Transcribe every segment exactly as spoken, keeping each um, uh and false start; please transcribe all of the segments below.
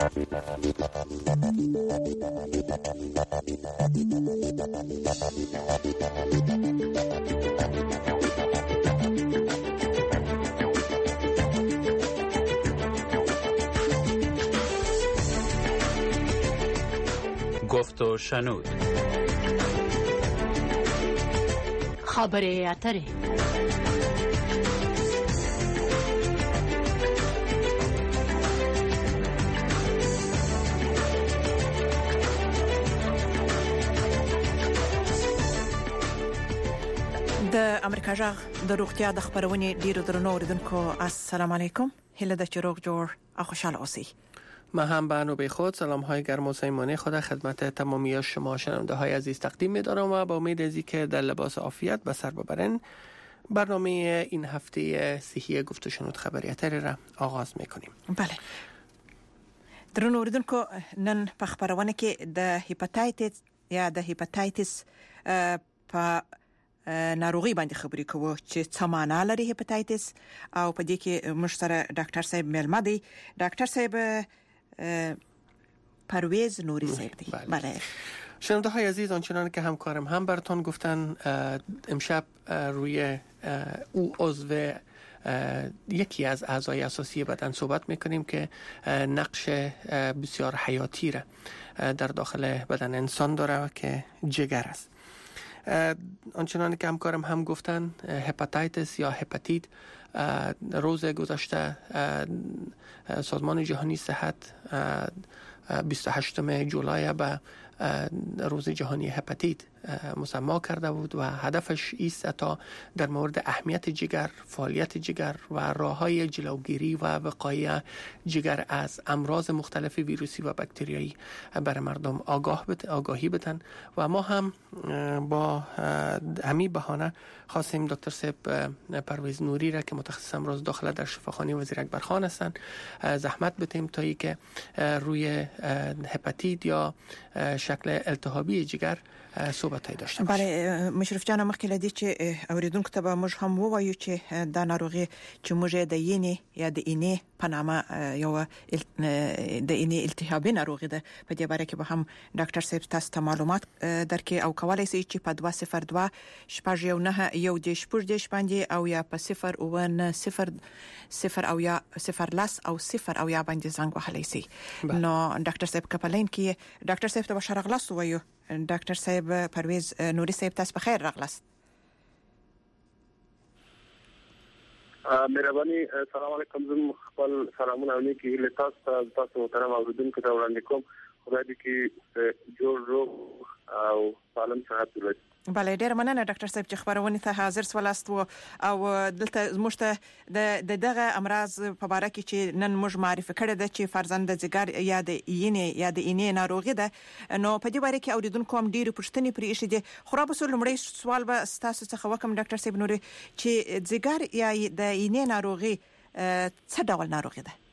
گفت و شنود. خبره اتره. د امریکا جغ د روغتیا د خبرونې ډیرو درنو اوریدونکو السلام علیکم. هله د چروغ جوړ او خوشحال اوسئ. ما هم به نوبه خود سلام های گرم و صمیمانه خود خدمت تمامی شما شنونده های عزیز تقدیم می دارم و با امید از اینکه در لباس عافیت به سر ببرین برنامه این هفته صحی گفت و شنود خبریاتر را آغاز می کنیم. بله درنو اوریدونکو نن په خبرونه کې د هپاتایتس یا د هپاتایتس په ناروغي باندې خبرې کوو چې څه معنا لري هپاتایتس او په دې کې موږ سره ډاکټر صاحب ملما دی. ډاکټر صاحب پرویز نوری صاحب دی. بله شنونده های عزیز، آنچنان که همکارم هم براتون گفتن امشب روی او عضو یکی از اعضای اساسی بدن صحبت میکنیم که نقش بسیار حیاتی را در داخل بدن انسان داره که جگر است. آنچنان که همکارم هم گفتن هپاتیتس یا هپاتیت روز گذشته سازمان جهانی صحت بیست و هشتم جولای به روز جهانی هپاتیت مسما کرده بود و هدفش است تا در مورد اهمیت جگر، فعالیت جگر و راه‌های جلوگیری و وقایع جگر از امراض مختلف ویروسی و باکتریایی برای مردم آگاه بت... آگاهی بدن و ما هم با همین بهانه خواستیم دکتر صاحب پرویز نوری را که متخصص امراض داخله در شفاخانه وزیر اکبرخان هستند زحمت بدیم تا اینکه روی هپاتیت یا شکل التهابی جگر صحبت داشته باشیم. بله مشرف جان، مخکې لدی چې اوریدونکو ته به موږ هم ووایو چې دا ناروغي چې موږ د ینې یا د اینې په نامه یو د اینې التهابي ناروغي ده، په دې باره کې به هم ډاکټر صاحب تاسو ته معلومات درکې او کولای شئ چې په دوه صفر دوه شپږ یو نه یو د شپږ د باندې او یا په صفر او نه صفر صفر او یا صفر لاس او صفر او یا باندې زنګ وهلی شئ. نو ډاکټر صاحب کپلین کې ډاکټر صاحب ته بشار غلاس وایو. ډاکټر صاحب پرویز نوری صاحب تاسو بخیر راغلاست. مهرباني السلام علیکم. زم خپل سلامونه علیکم له تاسو تاسو محترم اوریدونکو ته وړاندې کوم. خدای دې کې جوړ روغ او سالم صحت ولرئ. بله ډیر مننه ډاکټر صاحب چې خبرونه ته حاضر سولاست او دلته زموږ ته د دغه امراض په اړه کې چې نن موږ معرفي کړی د چې فرزند د ځګر یا د اینې یا د اینې ناروغي ده. نو په دې اړه کې اوریدونکو هم ډیر پوښتنې پرې ایښې دي. خو را به سو لمړی سوال به تاسو څخه وکم ډاکټر صاحب نوري چې ځګر یا د اینې ناروغي څه ډول ناروغي ده؟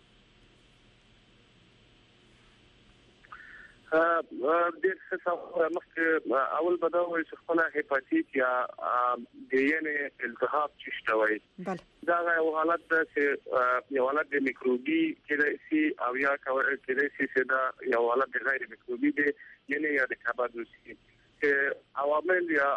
ډېر څه څه مخکې اول به دا وایي چې خپله هپاتیت یا د ینې التهاب چې شته وایي دا یو حالت ده چې یو حالت د میکروبي کېدای شي او یا کېدای شي چې دا یو حالت د غیر میکروبي دی یعنې یا د کبد وشي چې عوامل یا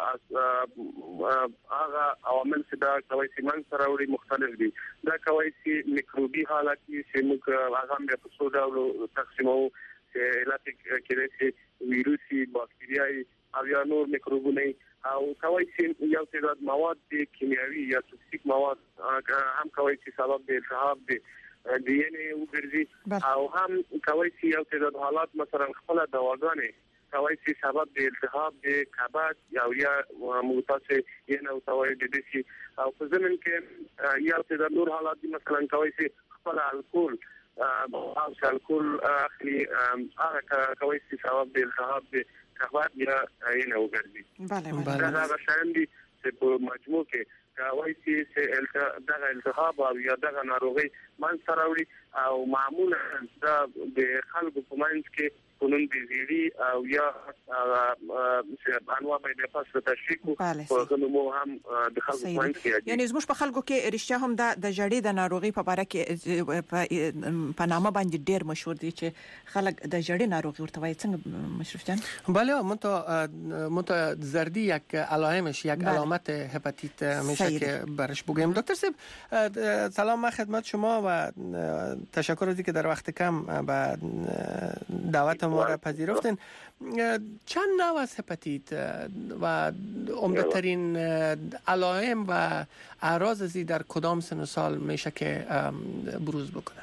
هغه عوامل چې دا کوي چې موږ سره وړي مختلف دي. دا کوي چې میکروبي حالت چې موږ هغه په څو ډول تقسیمو چې علت کېدای شي ویروسي، باکتریایي او یا نور میکروبونه او کوي چې یو څه مواد کیمیاوي یا توکسیک مواد هم کوي چې سبب د التهاب دی د ینې وګرځي او هم کوي چې یو څه حالات مثلا خپل دواګانې کوي چې سبب د التهاب د کبد یا یا موتاسه ینه او توي د دې شي او په ضمن کې یو څه نور حالات مثلا کوي چې خپل الکول او الکول اخلي هغه کوي چې سبب د التهاب د کبد یا ینه وګرځي. بله دا هغه شان دي چې په مجموع کې کوي چې دغه التهاب او یا دغه ناروغي من سره وړي او معمولا دا د خلکو په منځ کې قانون بیزیری او یا انواع به پاس تشریح او غنمو هم د خلکو په منځ کې یعنی زموږ په خلکو کې رښتیا هم د د جړې د ناروغي په اړه کې په نامه باندې ډیر مشهور دي چې خلک د جړې ناروغي ورته وایي. څنګه مشرف جان؟ بله منتها منتها زردی یک علائمش یک بله. علامت هپاتیت میشه که برش بگیم. دکتر صاحب سلام، من خدمت شما و تشکر از اینکه در وقت کم به دعوت ما را پذیرفتین. چند نوع از هپاتیت و عمده ترین علائم و اعراض ازی در کدام سن و سال میشه که بروز بکنه؟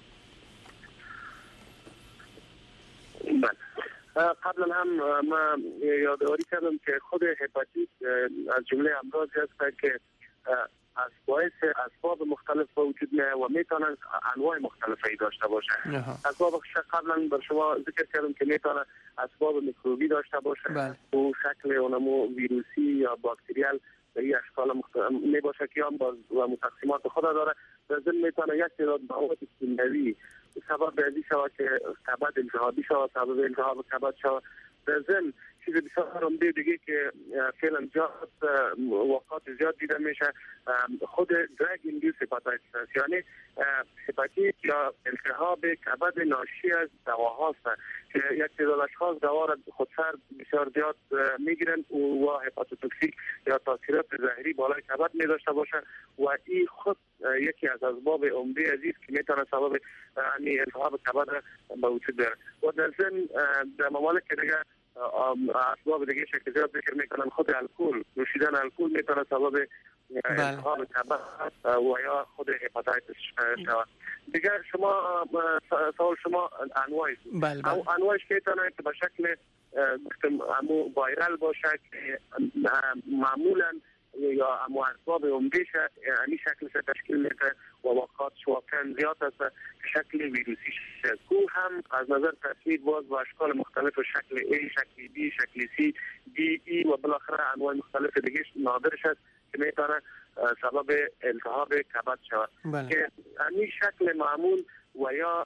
قبلا هم ما یادآوری کردم که خود هپاتیت از جمله امراضی است که از باعث اسباب مختلف وجود میاد و میتونه انواع مختلفی داشته باشه. اسباب قبلا بر شما ذکر کردم که میتونه اسباب میکروبی داشته باشه و شکل اونمو ویروسی یا باکتریال به این اشکال مختلف می باشه که هم باز و متقسیمات خود داره. در ضمن میتونه یک تعداد مواد کیمیایی سبب بعضی شود که کبد التهابی شود، سبب التهاب کبد شود. در ضمن چیز بسیار عمده دیگه که فعلا جات واقعات زیاد دیده میشه خود درگ ایندیوس هپاتیتس است، یعنی هپاتیت یا التهاب کبد ناشی از دواهاست که یک تعداد اشخاص دوا را خودسر بسیار زیاد میگیرن و هپاتوتوکسیک یا تاثیرات زهری بالای کبد می داشته باشه و این خود یکی از اسباب عمده عزیز که میتونه سبب یعنی التهاب کبد به وجود بیاره. و در ضمن در ممالک دیگه اسباب دیگه شکل زیاد ذکر میکنم خود الکل، نوشیدن الکل میتونه سبب التهاب کبد و یا خود هپاتیتس شود. دیگر شما سوال شما انواعی او انواعش که میتونه که به شکل امو وایرال باشه که معمولا یا امو اسباب عمده یعنی شکلش تشکیل میده و واقعاتش واقعا زیاد است که شکل ویروسی شد. او هم از نظر تصویر باز با اشکال مختلف و شکل ای، شکل بی، شکل سی، دی ای و بالاخره انواع مختلف دیگه نادرش است که میتونه سبب التهاب کبد شود که این شکل معمول و یا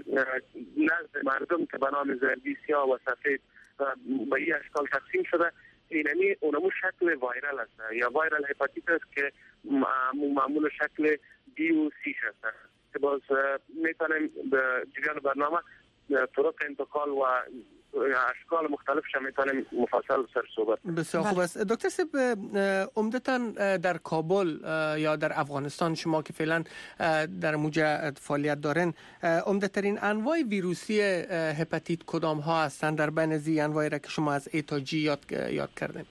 نزد مردم که به نام زردی سیاه و سفید به این اشکال تقسیم شده، اینمی اونمو شکل وایرال است یا وایرال هپاتیت است که معمول شکل بی و سی است که باز میتونیم به جریان برنامه طرق انتقال و اشکال مختلفش میتونیم مفصل سر صحبت. بسیار خوب است. دکتر صاحب عمدتاً در کابل یا در افغانستان شما که فعلا در موجه فعالیت دارین عمده ترین انواع ویروسی هپاتیت کدام ها هستند در بین زی انواعی را که شما از ای تا جی یاد یاد کردین؟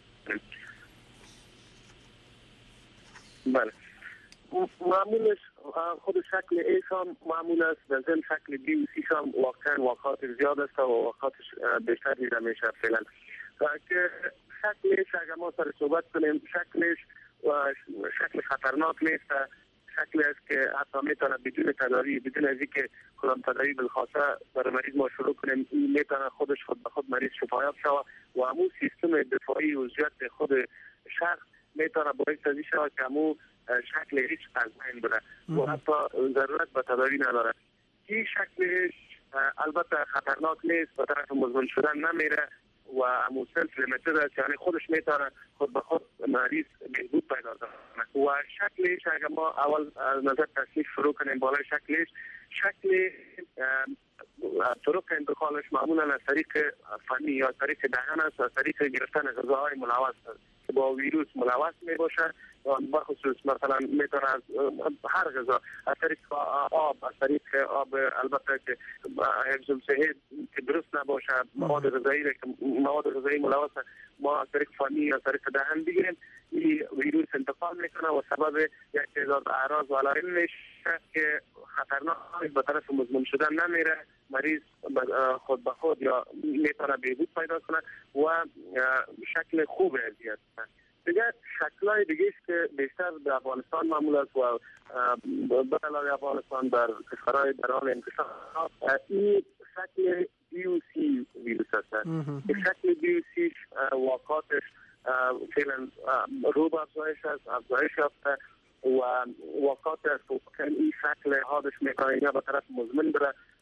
بله معمولش خود شکل ایش هم معمول است، در ضمن شکل بی و سیش هم واقعا واقعات زیاد است و واقعاتش بیشتر دیده میشه فعلا که شکلش اگر ما سر صحبت کنیم شکلش شکل خطرناک نیست، شکل است که حتی میتونه بدون تداری بدون از اینکه کدام تداری بالخاصه برای مریض ما شروع کنیم میتونه خودش خود به خود مریض شفایاب شود و همون سیستم دفاعی و عضویت خود شخص میتونه باعث ازی شود که همون شکل هیچ از بین بره و حتی ضرورت به تداری نداره. این شکلش البته خطرناک نیست، به طرف مزمن شدن نمیره و همون سلف لیمیتد است، یعنی خودش میتونه خود به خود مریض بهبود پیدا کنه و شکلش اگر ما اول از نظر تصنیف شروع کنیم بالای شکلش شکل طرق انتقالش معمولا از طریق فنی یا طریق دهن است، از طریق گرفتن غذاهای ملوث که با ویروس ملوث می باشه و بخصوص مثلا میتونه از هر غذا از طریق آب از طریق آب البته که حفظ الصحه که درست نباشه مواد غذایی که مواد غذایی ملوث ما از طریق فنی یا از طریق دهن بگیریم این ویروس انتقال میکنه و سبب یک تعداد اعراض و علائم میشه که خطرناک به طرف مزمن شدن نمیره، مریض خود به خود یا میتونه بهبود پیدا کنه و شکل خوب اذیت کنه. دیگه شکلای دیگه است که بیشتر در افغانستان معمول است و به علاوه افغانستان در کشورهای در حال انتشار این شکل بی او سی ویروس است. این شکل بی او سی واقعاتش فعلا رو به افزایش است، افزایش یافته و واقعات است که این شکل حادش میکنه یا به طرف مزمن بره و واقعات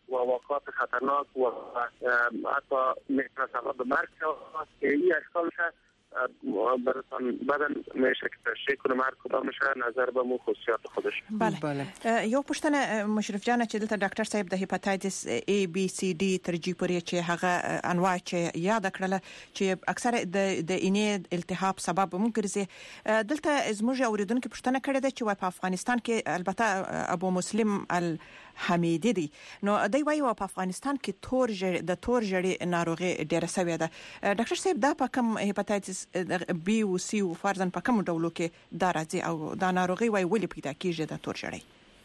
اشخاص خطرناک و حتی میتونه سبب مرگ شود که این اشکالش براتون بدن میشه که تشریح کنه مرگ کدام میشه نظر به مو خصوصیات خودش. بله, بله. یو پوښتنه مشرف جان چې دلته ډاکټر صاحب د هپاتایتس A B C D تر جی پورې چې هغه انواع چې یاد کړل چې اکثر د د اینې التهاب سبب مو ګرځي دلته زموږ اوریدونکو پوښتنه کړې ده چې په افغانستان کې البته ابو مسلم الحمیدی دی نو دوی وايي په افغانستان کې تور جړ د تور جړې ناروغي ډیره سوي ده. ډاکټر صاحب دا په کوم هپاتایتس B او C او فرضاً په کوم ډولو کې دا راځي او دا ناروغي وايي ولې پیدا کیږي د تور جړې؟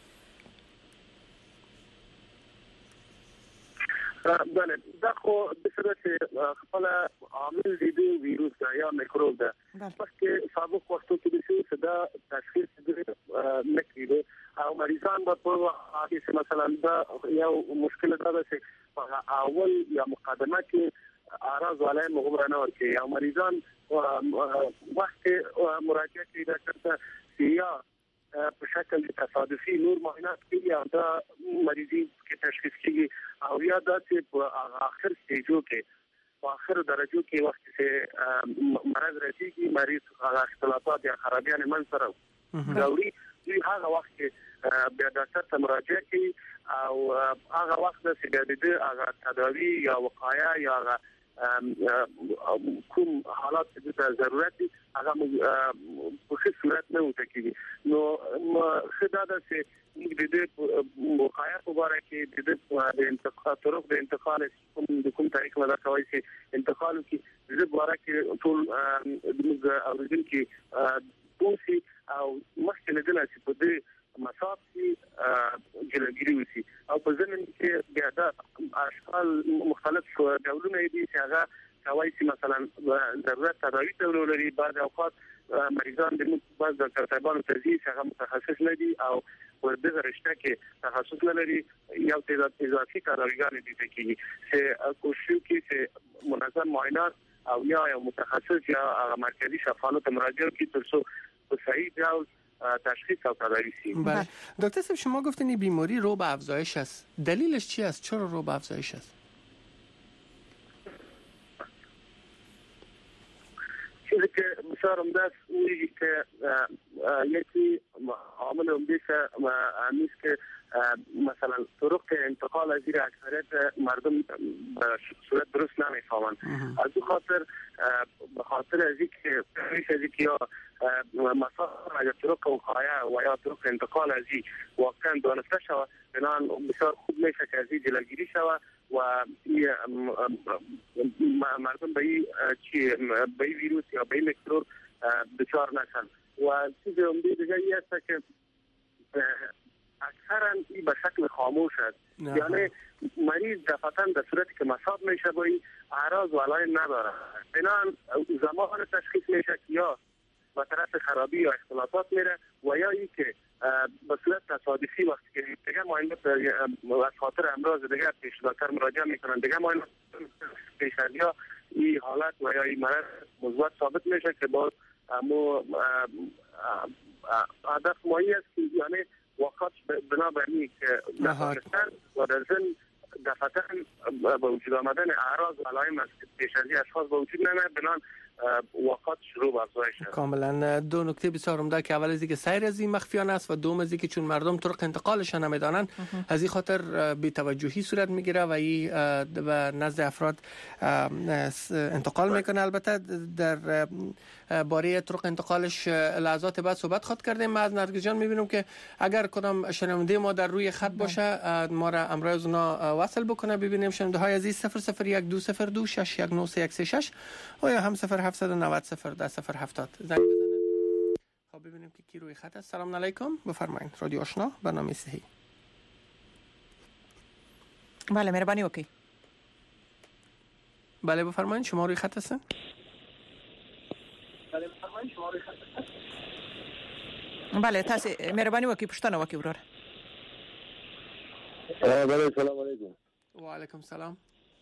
بله دا خو د سره خپل عامل دی ویروس یا میکروب ده پس سابق وختو کې د څه دا تشخیص نه کیږي او مریضان په حالت کې مثلا دا یو مشکل ده چې اول یا مقدمه کې اعراض ولای مغبرانه ورکي یا مریضان وخت مراجعه کوي ډاکټر ته یا په شکل تصادفي نور معاینات کوي یا دا مریضي کې تشخیص کیږي او یا دا چې په اخر سټیجو کې په اخر درجو کې وخت چې مرض راځي مریض هغه اختلافات یا خرابیان من سره راوړي دوی هغه وخت کې بیا ډاکټر ته مراجعه کوي او هغه وخت چې د دې هغه تداوی یا وقایه یا کوم حالات چې ضرورت دي هغه په ښه صورت نه وته کیږي نو خدای دا چې موږ د دې وقایه په اړه کې د دې د انتقال طرق د انتقال کوم د کوم طریق نه راځي چې انتقال کې د دې په اړه کې ټول موږ اوریدونکو پوسی او مخکې نه دلته چې په دې مساف کې جلګری وسی او په ځینې کې بیا دا اشکال مختلف ډولونه دي چې هغه کوي چې مثلا ضرورت تداوی ډول لري بعض اوقات مریضان د بعض ډاکټر صاحبانو ته ځي چې هغه متخصص نه دي او په دې رشته کې تخصص نه لري یو تعداد اضافي کارګران دي چې کوشش کوي چې منظم معاینات او یا یو متخصص یا مرکزی شفاعت ته مراجعه کوي ترڅو په صحیح ډول تشخیص او تداوی شي. بله دکتر صاحب شما گفتین این بیماری رو به افزایش است دلیلش چی است چرا رو به افزایش است؟ چیزی که بسیار عمده است اونی که یکی عامل عمده نیست که مثلا طرق انتقال از زیر اکثریت مردم به صورت درست نمیفهمند از این خاطر به خاطر از اینکه پیش از اینکه یا مثلا اگر طرق وقایه و یا طرق انتقال از این واقعا دانسته شود بنان بسیار خوب میشه که از این جلوگیری شود و مردم به این به این ویروس یا به این میکروب دچار نشن و چیز عمده دیگه ای است که اکثرا این به شکل خاموش است یعنی مریض دفعتاً در صورتی که مصاب میشه با این اعراض و علائم نداره بنان زمان تشخیص میشه که یا به طرف خرابی یا اختلافات میره و یا این که به صورت تصادفی وقتی که دیگه معاینات از خاطر امراض دیگه پیش دکتر مراجعه میکنن دیگه معاینات پیش از یا این حالت و یا این مرض مثبت ثابت میشه که باز مو هدف مایی است که یعنی وقت بنابراین که دفعتاً و در ضمن دفعتاً به وجود آمدن اعراض و علائم از پیش از اشخاص به وجود نمیاد بنان وقت شروع به افزایش شد. کاملا دو نکته بسیار عمده که اول از اینکه سیر از این مخفیانه است و دوم از اینکه چون مردم طرق انتقالش نمیدانند از این خاطر بی توجهی صورت میگیره و این به نزد افراد انتقال میکنه. البته در باره طرق انتقالش لحظات بعد صحبت خواهد کردیم. ما از نرگس جان میبینم که اگر کدام شنونده ما در روی خط باشه ما را امروز اونا وصل بکنه ببینیم شنونده های عزیز صفر صفر یک دو صفر دو شش یک نه سه یک سه شش و یا هم صفر هفتصد و نود صفر ده صفر هفتاد زنگ بزنید. خب ببینیم که کی روی خط است. سلام علیکم بفرمایید. رادیو آشنا برنامه صحی. بله مهربانی وکړئ. بله بفرمایید شما روی خط هستین. بله بفرمایید شما روی خط هستین. بله تاسو مهربانی وکړئ پوښتنه وکړئ ورور. بله سلام علیکم. و علیکم سلام.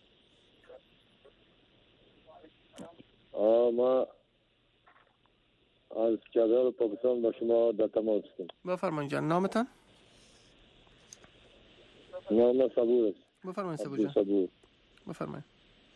ما از کابل پاکستان با شما در تماس هستیم. بفرمایید جان نامتان؟ نام صبور است. بفرمایید سبو جان. سبو. بفرمایید.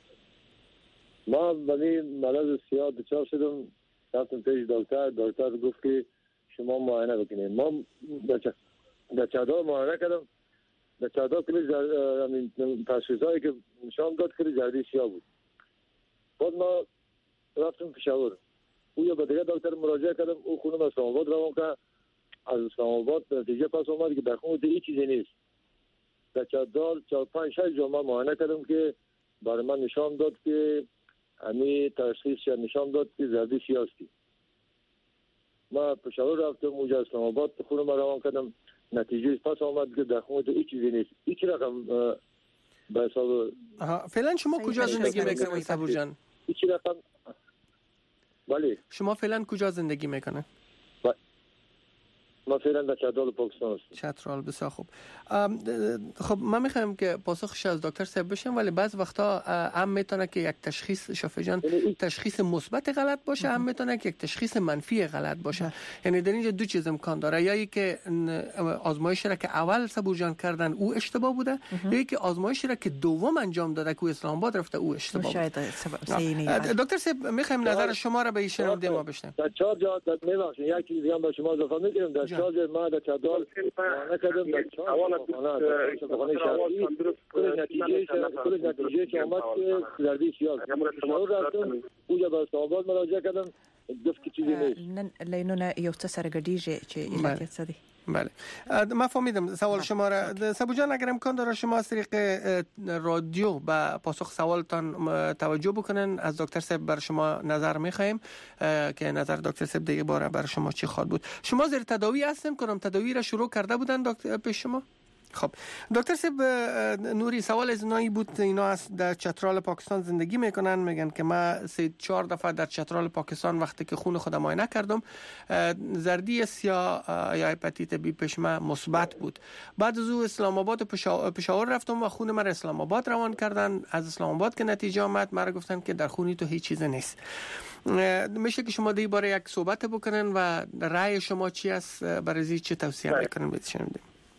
ما ولی مرض سیاه دچار شدم، رفتم پیش دکتر. دکتر گفت که شما معاینه بکنید. ما در چادر معاینه کردم. در چادر کلی زردی تشخیصایی که نشان داد کلی زردی سیاه بود. بعد ما رفتم پشاور. او یا به دیگه دکتر مراجعه کردم. او خونم اسلام آباد روان کرد. از اسلام آباد نتیجه پس اومد که در خون هیچ چیزی نیست. در چادر چهار پنج شش جمعه معاینه کردم که برای من نشان داد که امی تشخیص نشان داد که زردی سیاستی. ما پشاور رفتم اونجا اسلام آباد خونم روان کردم. نتیجه پس آمد که در خون هیچ چیزی نیست. هیچ رقم به حساب. فعلا شما کجا زندگی میکنید صبور جان؟ هیچ رقم. ولی شما فعلا کجا زندگی میکنید؟ ما فعلا در چترال پاکستان هستیم. چترال بسیار خوب. خب من میخوایم که پاسخش از دکتر صاحب بشم، ولی بعض وقتا هم میتونه که یک تشخیص شفا جان تشخیص مثبت غلط باشه، هم میتونه که یک تشخیص منفی غلط باشه. یعنی در اینجا دو چیز امکان داره، یا ای که آزمایشی را که اول صبور جان کردن او اشتباه بوده، یا ای که آزمایشی را که دوم انجام داده که اسلام آباد رفته او اشتباه شاید بوده. دکتر صاحب میخوایم نظر شما را به این شنونده ما بشنویم. در چهار جا در میبخشید یک چیز دیگه به شما اضافه میگم. در چهار جا ما در چادر نکردم. در چهار خانه شخصی کل نتیجه کل نتیجه که آمد که زردی سیاه. شما رفتم اونجا به اسلام آباد مراجعه کردم، گفت که چیزی نیست. نن لینونه یو څه سره ګډیږي چې علت څه دی. بله من فهمیدم سوال شما را. سبو جان اگر امکان داره شما از طریق رادیو به پاسخ سوالتان توجه بکنن. از دکتر صاحب بر شما نظر میخوایم که نظر دکتر صاحب دیگه باره بر شما چی خواد بود. شما زیر تداوی هستین کنم تداوی را شروع کرده بودن دکتر پیش شما؟ خب دکتر صاحب نوری سوال از اینایی بود، اینا در چترال پاکستان زندگی میکنن، میگن که ما سه چهار دفعه در چترال پاکستان وقتی که خون خودم معاینه کردم زردی سیاه یا هپاتیت بی پیش ما مثبت بود. بعد از او اسلام آباد پشاور رفتم و خون من اسلام آباد روان کردن. از اسلام آباد که نتیجه آمد مرا گفتن که در خونی تو هیچ چیز نیست. میشه که شما دیگه باره یک صحبت بکنن و رأی شما چی است، برای چه توصیه میکنن بهشون؟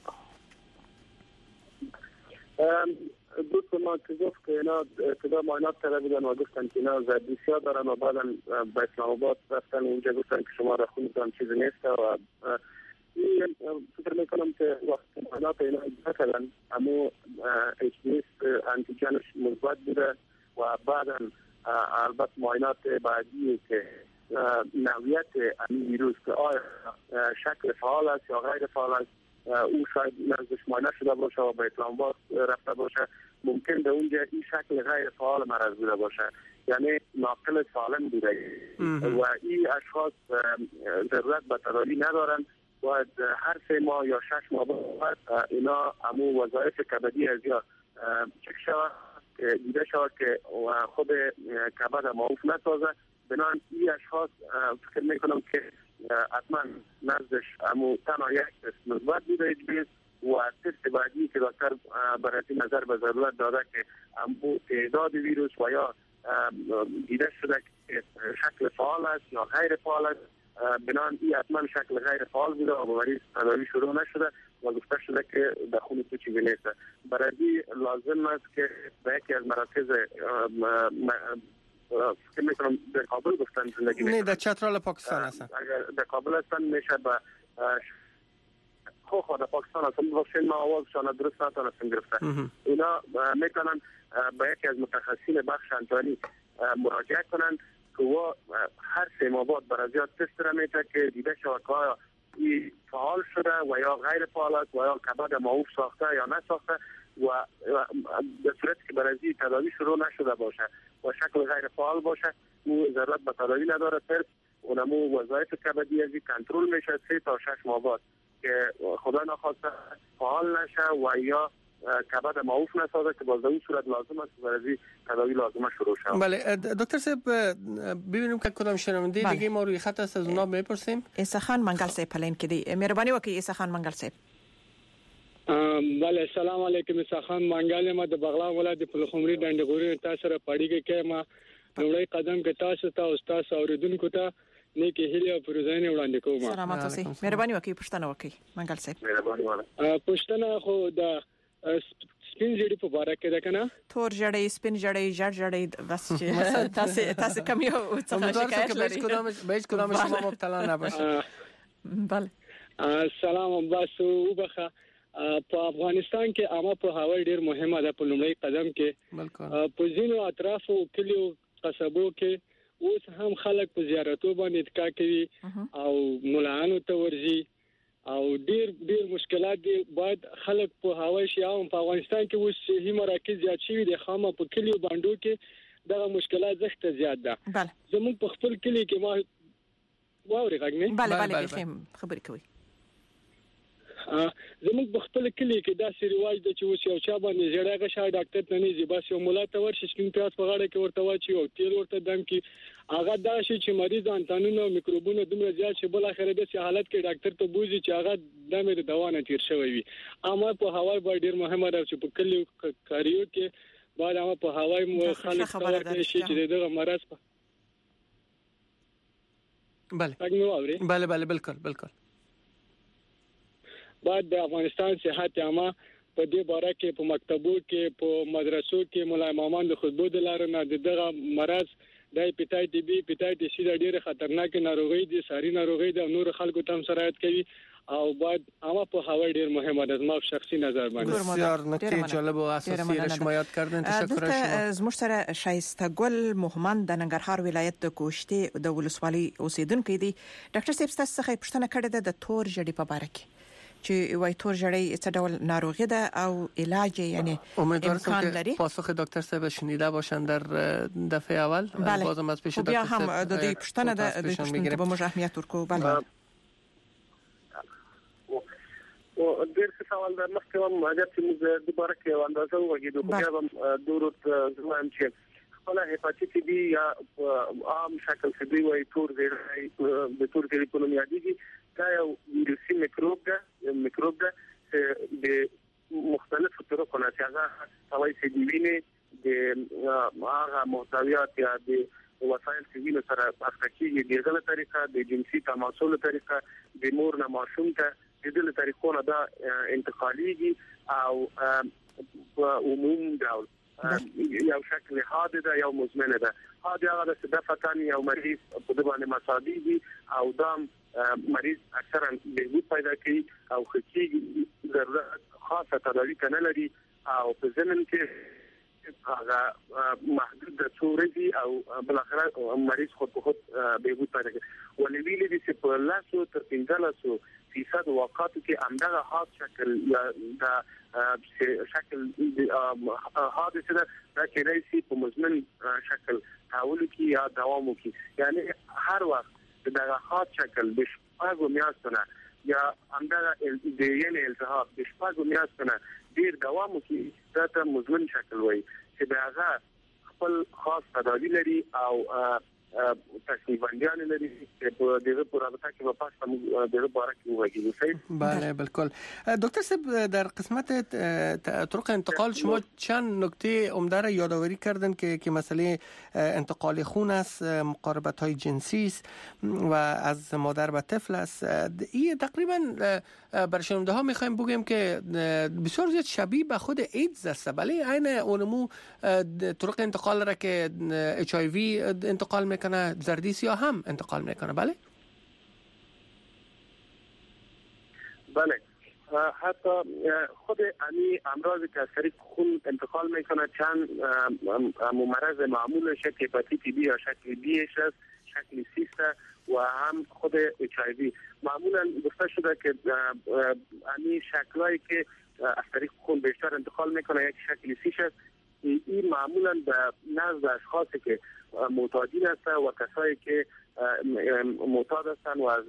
دوست ما که گفت که اینا ابتدا معاینات کرده بودن و گفتن که اینا زردی سیاه دارن و بعدا به اسلام آباد رفتن اونجا گفتن که شما را خونتان چیزی نیست و فکر میکنم که وقتی معاینات اینا اجرا کردن اما اچ دی اس انتیجنش مثبت بوده و بعدا البته معاینات بعدی که نوعیت این ویروس که آیا شکل فعال است یا غیر فعال است او شاید نزدش معاینه شده باشه و به اسلام آباد رفته باشه، ممکن به اونجا این شکل غیر فعال مرض بوده باشه، یعنی ناقل سالم بوده و این اشخاص ضرورت به تداوی ندارن. باید هر سه ماه یا شش ماه بعد اینا همون وظایف کبدی از یا چک شود دیده شود که خود کبد معاف نسازه. بنابراین این اشخاص فکر میکنم که حتما نزدش همون تنها یک تست مثبت بوده و تست بعدی که دکتر برای نظر به ضرورت داده که همون تعداد ویروس و یا دیده شده که شکل فعال است یا غیر فعال است. بنابراین این حتما شکل غیر فعال بوده و مریض تداوی شروع نشده و گفته شده که در خون تو چیزی نیست. برای لازم است که به یکی از مراکز فکر میکنم در کابل گفتن زندگی نه در چترال پاکستان هستن. اگر در کابل هستن میشه به خو خو در پاکستان هستن واسه ما آوازشان درست نتونستن گرفته. اینا میتونن به یکی از متخصصین بخش انتانی مراجعه کنن که و هر سه ماه بعد برای زیاد تست را میده که دیده شود که آیا این فعال شده و یا غیر فعال است و یا کبد معاف ساخته یا نساخته و به صورتی که برای تداوی شروع نشده باشه و شکل غیر فعال باشه او ضرورت به تداوی نداره. صرف اونمو وظایف کبدی ازی کنترل میشه سه تا شش ماه بعد که خدا نخواسته فعال نشه و یا کبد معاف نسازه که باز در اون صورت لازم است برای تداوی لازمه شروع شود. بله دکتر صاحب ببینیم که کدام شنونده بله. دیگه ما روی خط است، از اونا میپرسیم. عیسی خان منګل صاحب پلین کې دی، مهرباني وکړئ عیسی خان منګل صاحب. بله السلام علیکم. عیسی خان منګل ما د بغلان ولایت په لخمري ډنډګوري تاسو سره پړیږي کې ما نوړی قدم کې تاسو ته او تاسو اوریدونکو ته نیکی هیله او پروزاینه وړاندې کوم. سلامات اوسئ. مهرباني وکړئ پښتنه وکړئ منګل صاحب. مهرباني وکړئ. پښتنه خو د سپین جړی په باره کې ده کنه تور جړی سپین جړی جړ جړی بس چې تاسو تاسو کوم یو څه شکایت لري کدام به کدام شما مبتلا نباشید. بله سلام بس وبخه په افغانستان کې عامه په هوا ډیر مهمه ده په لومړی قدم کې په ځینو اطرافو کلیو قصبو کې اوس هم خلک په زیارتو باندې اتکا کوي او مولانو ته ورځي او ډیر ډیر مشکلات دي. باید خلک په هوا شي او په افغانستان کې اوس صحي مراکز زیات شوي دي خامہ په کلیو باندې کې دغه مشکلات زښت زیات ده. زموږ په خپل کلی کې ما واوري غږ بله بله بخیم خبرې کوي. زموږ په خپل کلی کې دا سری رواج د چې اوس یو چا باندې زړه غشا ډاکټر ته نه زی بس یو مولا ته ورشي سپین پیاز په غاړه کې ورته واچي او تیل ورته دم کې هغه دا شي چې مریض انتانونو میکروبونو دومره زیات شي بل اخر د سي حالت کې ډاکټر ته بوزي چې هغه د مې دوا نه تیر شوی وي. اما په هوای باندې ډیر مهمه ده چې په کلی کاریو کې باید اما په هوای مو خلک خبره شي چې دغه مرض په بله بله بله بالکل بالکل بعد د افغانستان صحت عامه په دې باره کې په مکتبو کې په مدرسو کې مولا امامان د خطبو د لارې نه دغه مرض د هپاتایتس بی هپاتایتس سی د ډېر خطرناک ناروغي دي ساري ناروغي د نور خلکو ته هم سرایت کوي او بعد عامه په هوا ډېر مهمه ده. ما شخصي نظر باندې بسیار نکته جالب و اساسی را شما یاد کردین. تشکر از شما. زموږ سره شایسته ګل محمد د ننګرهار ولایت د کوشتي د ولسوالۍ اوسیدونکو دی. ډاکټر صاحب تاسو څخه پوښتنه کړې ده د تور جړی په باره کې چې وای تور جړی څه ډول ناروغي ده او علاج یعنی امکان لري. پاسخ دکتر صاحب شنیده باشن در دفعه اول. بازم از پیش دکتر صاحب هم د دې پوښتنه ده د پوښتنې په موږ اهمیت ورکو. بله او ډیر څه سوال در مخکې هم اگر چې موږ دوباره کې اندازه وګورو خو بیا هم دورت زموږ چې خپل هپاتایتس بی یا عام شکل کې دی وای تور جړی د تور جړی په نوم یادېږي. دا یو ویروسي میکروب ده میکروب ده چې د مختلفو طرقو نه چې هغه سوای سي دی وینې د هغه محتویات یا د وسایل چې وینې سره اخته د غلط طریقه د جنسي تماسول طریقه د مور نه ماشوم ته د دې طریقو نه دا انتقالي او عموم ډول یو شکل حاد ده یا مزمنه ده. حاد هغه د صدفتان یو مریض په دې باندې مصابي دي او دام مریض اکثرا بهبود پیدا کوي او خصيږي ضرورت خاصه تداوی کنه لري او په ضمن کې هغه محدود د څورې او بل اخر مریض خود په خود بهبود پیدا کوي. ولې ویلې دي چې په لاسو تر پنځلسو فیصد واقعاتو کې همدغه حاد شکل یا د شکل حادثه دا کې رئیسي په مزمن شکل تحول کی یا دوام کی یعنی هر وخت دغه حاد شکل د شپږو میاشتو یا همدغه د یعنی التهاب د شپږو میاشتو ډیر دوام کی دا ته مزمن شکل وایي چې دغه خپل خاص تداوی لري او تصنیف بندیان لري چې په دغه پرابطه کې په پاسه دغه باره کې وایي. بله بالکل. دکتر صاحب در قسمت طرق انتقال شما چند نکته عمده را یادآوری کردن که که مسئله انتقال خون است، مقاربت های جنسی است و از مادر به طفل است. این تقریبا برای شنونده ها میخوایم بگیم که بسیار زیاد شبیه به خود ایدز است. بله عین اونمو طرق انتقال را که اچ آی وی انتقال میکنه زردی سیاه هم انتقال میکنه. بله بله حتی خود امی امراضی که از طریق خون انتقال میکنه چند مرض معمول شکل هپاتیت بی یا شکل بی است، شکل سی است و هم خود اچ آی وی. معمولا گفته شده که امی شکلایی که از طریق خون بیشتر انتقال میکنه یک شکل سی است. این معمولا به نزد اشخاصی که معتادین هستند و کسایی که معتاد هستند و از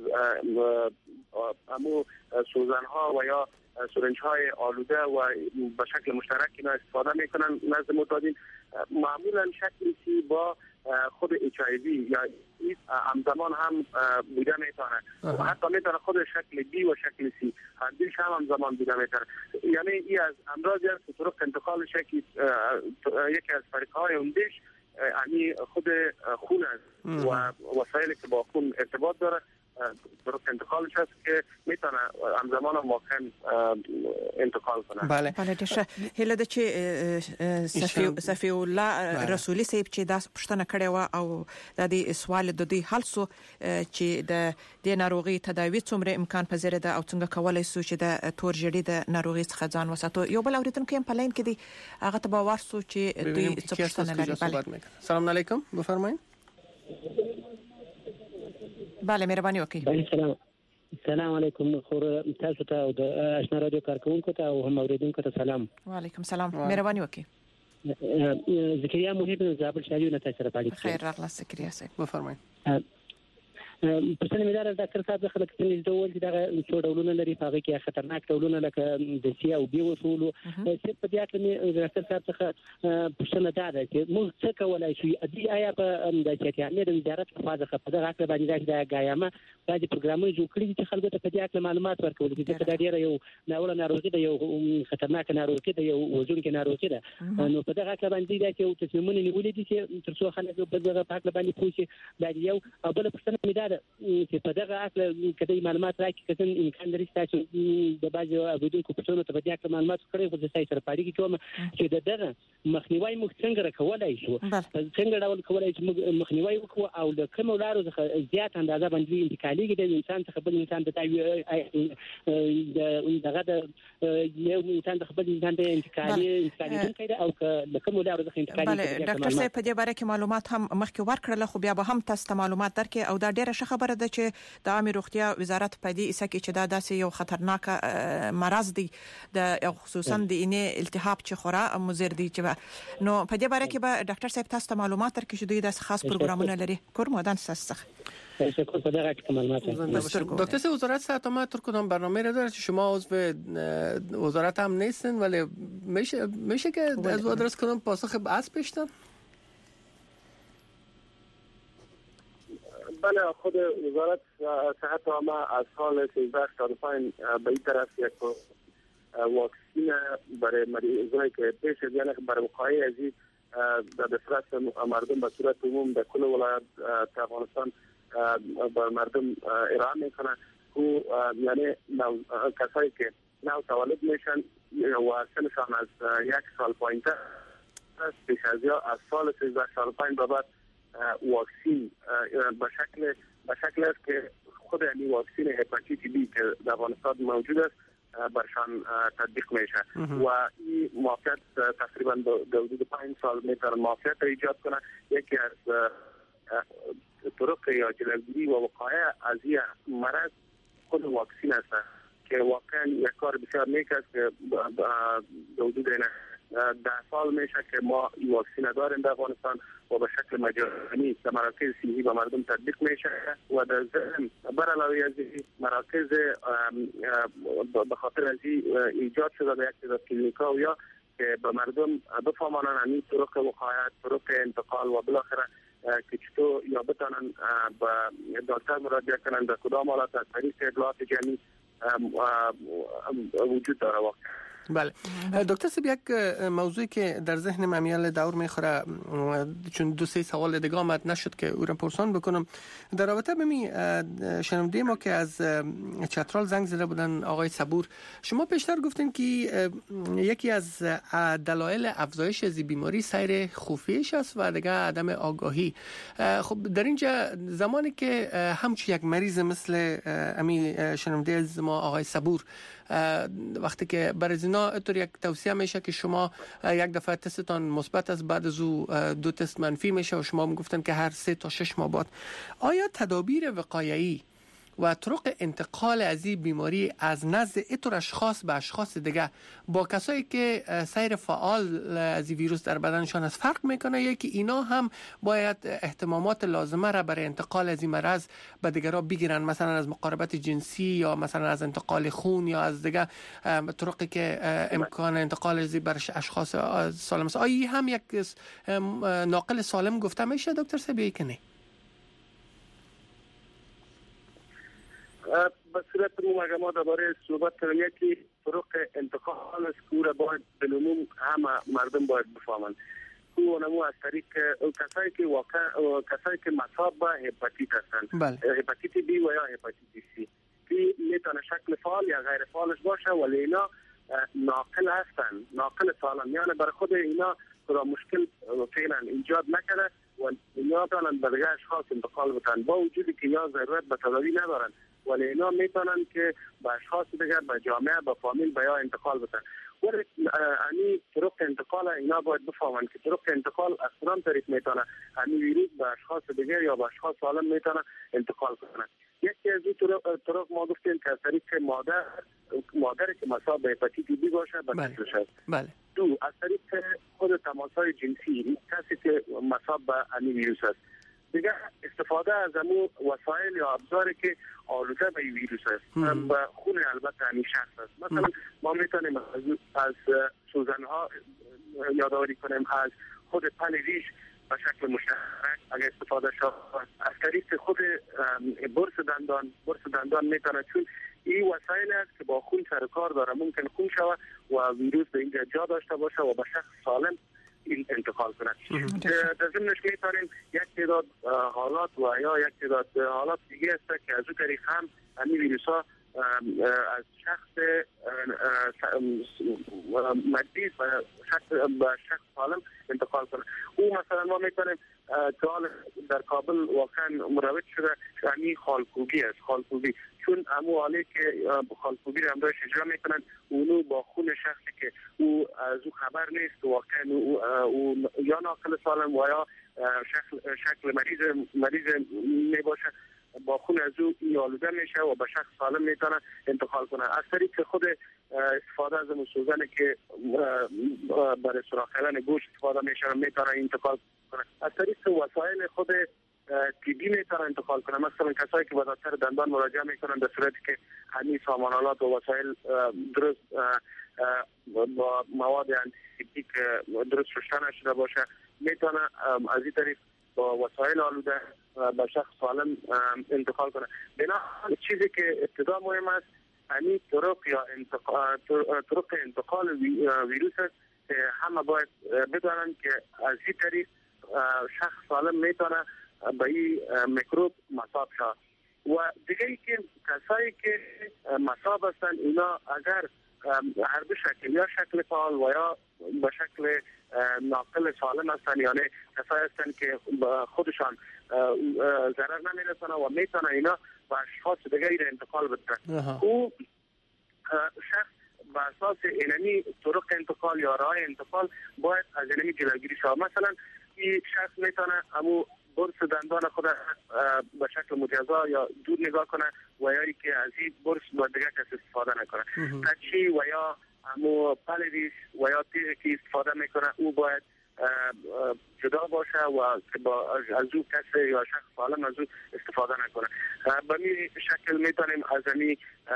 امو سوزن ها و یا سرنج های آلوده و به شکل مشترک اینا استفاده میکنن نزد معتادین. معمولا شکل سی با خود اچ آی وی یا همزمان هم بوده میتونه و حتی میتونه خود شکل بی و شکل سی هندیش هم همزمان بوده میتونه. یعنی این از امراضی است که طرق انتقال شکل یکی از طریق های اندیش یعنی خود خون است و وسایلی که با خون ارتباط داره طرق انتقالش است که میتونه همزمان واقعا انتقال کنه. بله بله دشه هله د چې صفی صفی الله رسولي صاحب چې دا پښتنه کړې و او د دې سوال د دې حل سو چې د د ناروغي تداوی څومره امکان پذیر ده او څنګه کولای شو چې د تور جړې د ناروغي څخه ځان وساتو. یو بل اوریدونکو هم په لاین کې دی هغه ته باور سو چې دوی څه پښتنه لري. بله سلام علیکم بفرمایئ. بله مهرباني وکړئ. سلام السلام علیکم خور تاسو ته او د آشنا رادیو کارکونکو ته او هم اوریدونکو ته سلام. وعلیکم سلام مهرباني وکړئ. ذکریا محب زابل شاهیو نه تاسو راپالیږي. خیر راغله ذکریا صاحب بفرمایئ. پښتنه مدار ډاکټر صاحب خلک څنګه ډول چې دا څو ډولونه لري هغه کې خطرناک ډولونه لکه د سی او بي وصول چې په دې کې ډاکټر صاحب څخه پښتنه دا چې موږ څه کولای شو ادي آیا په د چټیانې د وزارت په فاز خپل راکړه باندې دا غایمه باندې پروګرامونه جوړ کړي چې خلکو ته په دې اړه معلومات ورکول چې دا ډیره یو ناوړه ناروغي ده یو خطرناک ناروغي ده یو وژونکې ناروغي ده نو په دغه اړه باندې دا چې تصمیمونه نیولې دي چې تر څو خلک په دغه اړه باندې پوښي دا یو او بل پښتنه مدار چې په دغه اړه کله معلومات راکړي کله امکان لري چې د باج اوریدونکو په څونو ته په دې اړه معلومات کړي خو د سای سره پاړي کوم چې د دغه مخنیوي موږ څنګه کولای شو څنګه ډول کولای شو مخنیوي وکړو او د کوم لارو څخه زیات اندازه باندې انتقالي د انسان څخه بل انسان ته دغه د یو انسان څخه بل انسان ته انتقالي انتقالي کړي او د کوم لارو څخه انتقالي بله ډاکټر صاحب په دې باره کې معلومات هم مخکې ورکړل خو بیا به هم تاسو ته معلومات درکې او دا ډیره ښه خبره ده چې د عامه روغتیا وزارت په دې اساس کې چې دا داسې یو خطرناک مرض دی د خصوصا د اینې التهاب چې خورا مضر دی چې نو په دې باره کې به ډاکټر صاحب تاسو ته معلومات درکې چې دوی د خاص پروګرامونه لري کورمودان سسخ. دکتر صاحب وزارت صحت ما تر کدام برنامه را داره که شما عضو وزارت هم نیستن ولی میشه میشه که از وزارت کدام پاسخ از پیشتن؟ بله خود وزارت صحت عامه از سال سیزده شصت و پنج به این طرف یک واکسین برای مریضایی که پیش از یعنی برای وقایع از این در دسترس مردم به صورت عموم در کل ولایت افغانستان به مردم ارائه میکنه که یعنی کسایی که نو تولد میشن و سنشان از یک سال پایین تر پیش از یا از سال سیزده شصت و پنج به بعد واکسین به شکل به شکل است که خود یعنی واکسین هپاتیت بی که در افغانستان موجود است برشان تطبیق میشه و این موافقت تقریبا در حدود پنج سال میتونه موافقت ایجاد کنه. یکی از طرق یا جلوگیری و وقایع از این مرض خود واکسین است که واقعا یک کار بسیار نیک است که در حدود ده سال میشه که ما این واکسین داریم در افغانستان و به شکل مجانی در مراکز صحی به مردم تطبیق میشه و در ضمن بر علاوه از مراکز به خاطر از ایجاد شده به یک تعداد کلینیکا و یا که به مردم بفهمانن همین طرق وقایع طرق انتقال و بالاخره که چطور یا بتانن به دکتر مراجعه کنن در کدام حالت از طریق اطلاعات جمعی وجود داره واقعا. بله دکتر صاحب یک موضوعی که در ذهن من میال دور میخوره چون دو سه سوال دیگه آمد نشد که او را پرسان بکنم در رابطه به می شنونده ما که از چترال زنگ زده بودن آقای صبور شما پیشتر گفتین که یکی از دلایل افزایش از بیماری سیر خفیش است و دیگه عدم آگاهی. خب در اینجا زمانی که همچون یک مریض مثل امی شنونده از ما آقای صبور وقتی که برای اینا اینطور یک توصیه میشه که شما یک دفعه تستتان مثبت است بعد از او دو تست منفی میشه و شما میگفتن که هر سه تا شش ماه بعد آیا تدابیر وقایعی و طرق انتقال از این بیماری از نزد اینطور اشخاص به اشخاص دیگه با کسایی که سیر فعال از این ویروس در بدنشان است فرق میکنه یا که اینا هم باید اهتمامات لازمه را برای انتقال از این مرض به دیگران بگیرن مثلا از مقاربت جنسی یا مثلا از انتقال خون یا از دیگه طرقی که امکان انتقال از این بر اشخاص سالم است آیا هم یک ناقل سالم گفته میشه دکتر صاحب که نه؟ به صورت عموم اگر ما درباره صحبت کنیم یکی طرق انتقال است که او را باید بالعموم همه مردم باید بفهمند او نمو از طریق کسایی که واقعا کسایی که مصاب به هپاتیت هستند، هپاتیت بی و یا هپاتیت سی، که میتونه شکل فعال یا غیر فعالش باشه، ولی اینا ناقل هستند، ناقل سالم، یعنی برای خود اینا را مشکل فعلا ایجاد نکرده و اینا دارن به دیگه اشخاص انتقال بدن، با وجودی که یا ضرورت به تداوی ندارن، ولی اینا میتونن که به اشخاص دیگه، به جامعه، به فامیل، به یا انتقال بدن. ولی یعنی طرق انتقال اینا باید بفهمن که طرق انتقال از کدام طریق میتونه همین ویروس به اشخاص دیگه یا به اشخاص سالم میتونه انتقال کنه. یکی از این طرق, طرق ما گفتیم که از طریق مادر مادری که مصاب به هپاتیت بی باشه به طفلش است. بله. دو، از طریق خود تماس‌های جنسی کسی که مصاب به همین ویروس است. دیگه استفاده از امو وسایل یا ابزاری که آلوده به ویروس است، به خون البته همین شخص است. مثلا ما میتونیم از سوزن‌ها یادآوری کنیم، از خود پل ریش به شکل مشترک اگر استفاده شود، از طریق خود برس دندان برس دندان میتونه، چون این وسایل است که با خون سر کار داره، ممکن خون شود و ویروس به اینجا جا داشته باشه و به شخص سالم این انتقال کنه. در ضمنش میتونیم یک تعداد حالات و یا یک تعداد حالات دیگه است که از اون طریق هم همین ویروس ها از شخص مریض به شخص سالم انتقال کنه. او مثلا ما میتونیم که در کابل واقعا مروج شده یعنی خالکوبی است، خالکوبی، چون امو حالی که خالکوبی رو همراهش اجرا میکنن، اونو با خون شخصی که او از او خبر نیست واقعا او, او یا ناقل سالم و یا شکل, شکل مریض مریض میباشه، با خون از او آلوده میشه و به شخص سالم میتونه انتقال کنه. از طریق خود استفاده از سوزنی که برای سوراخ کردن گوشت استفاده میشه میتونه انتقال کنه. از طریق وسایل خود تیبی میتونه انتقال کنه. مثلا کسایی که به دکتر دندان مراجعه میکنن در صورتی که همین سامانالات و وسایل درست با مواد انتیسپتیک درست رشته نشده باشه، میتونه از این طریق با وسایل آلوده به شخص سالم انتقال کنه. بنا چیزی که ابتدا مهم است همین طرق یا انتقال طرق انتقال ویروس است که همه باید بدانند که از این طریق شخص سالم میتونه به این میکروب مصاب شد. و دیگه ای که کسایی که مصاب هستند اینا اگر هر دو شکل یا شکل فعال و یا به شکل ناقل سالم هستند، یعنی کسایی هستند که خودشان ضرر نمیرسانه و میتونه اینا و اشخاص دیگری را انتقال بدن، او شخص به اساس اینمی طرق انتقال یا راه انتقال باید از اینمی جلوگیری شود. مثلا این شخص میتونه امو برس دندان خود به شکل مجزا یا دور نگاه کنه و یا ای که از این برس با دیگه کسی استفاده نکنه. کچی و یا امو پلیدیش و یا تیغی که استفاده میکنه او باید جدا باشه و با از او کسی یا شخص سالم از او استفاده نکنه. به می شکل میتونیم از امی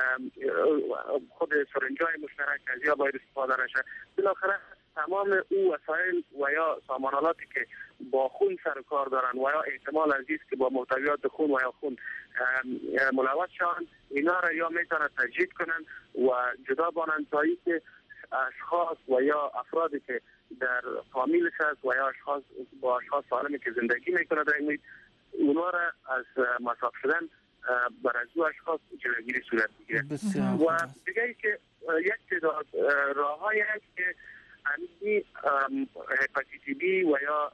خود سرنجای مشترک از یا باید استفاده نشه. بالاخره تمام او وسایل و یا سامانالاتی که با خون سر کار دارن و یا احتمال عزیز که با محتویات خون و یا خون ملوث شوند، اینا را یا میتونن تجدید کنن و جدا بانند تا اینکه اشخاص و یا افرادی که در فامیلش هست و یا اشخاص با اشخاص سالمی که زندگی میکنه در این اونا را از مصاب شدن بر از او اشخاص جلوگیری صورت میگیره. و دیگه ای که یک تعداد راه‌هایی هست که همین هپاتیت بی و یا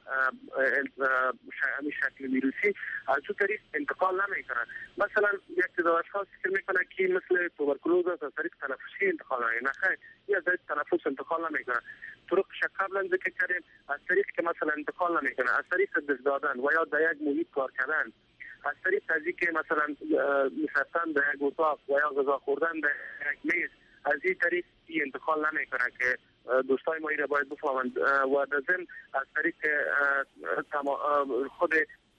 همین شکل ویروسی از اون طریق انتقال نمیکنن. مثلا یک تعداد اشخاص فکر میکنن که مثل توبرکلوز از طریق تنفسی انتقال نمیکنه، نه خیر، این از طریق تنفس انتقال نمیکنه. طرق قبلا ذکر کردیم از طریق که مثلا انتقال نمیکنه، از طریق دست دادن و یا در یک محیط کار کردن، از طریق از که مثلا نشستن در یک اتاق و یا غذا خوردن در یک میز، از این طریق این انتقال نمیکنه که دوستای ما را باید بفهمند. و در ضمن از طریق خود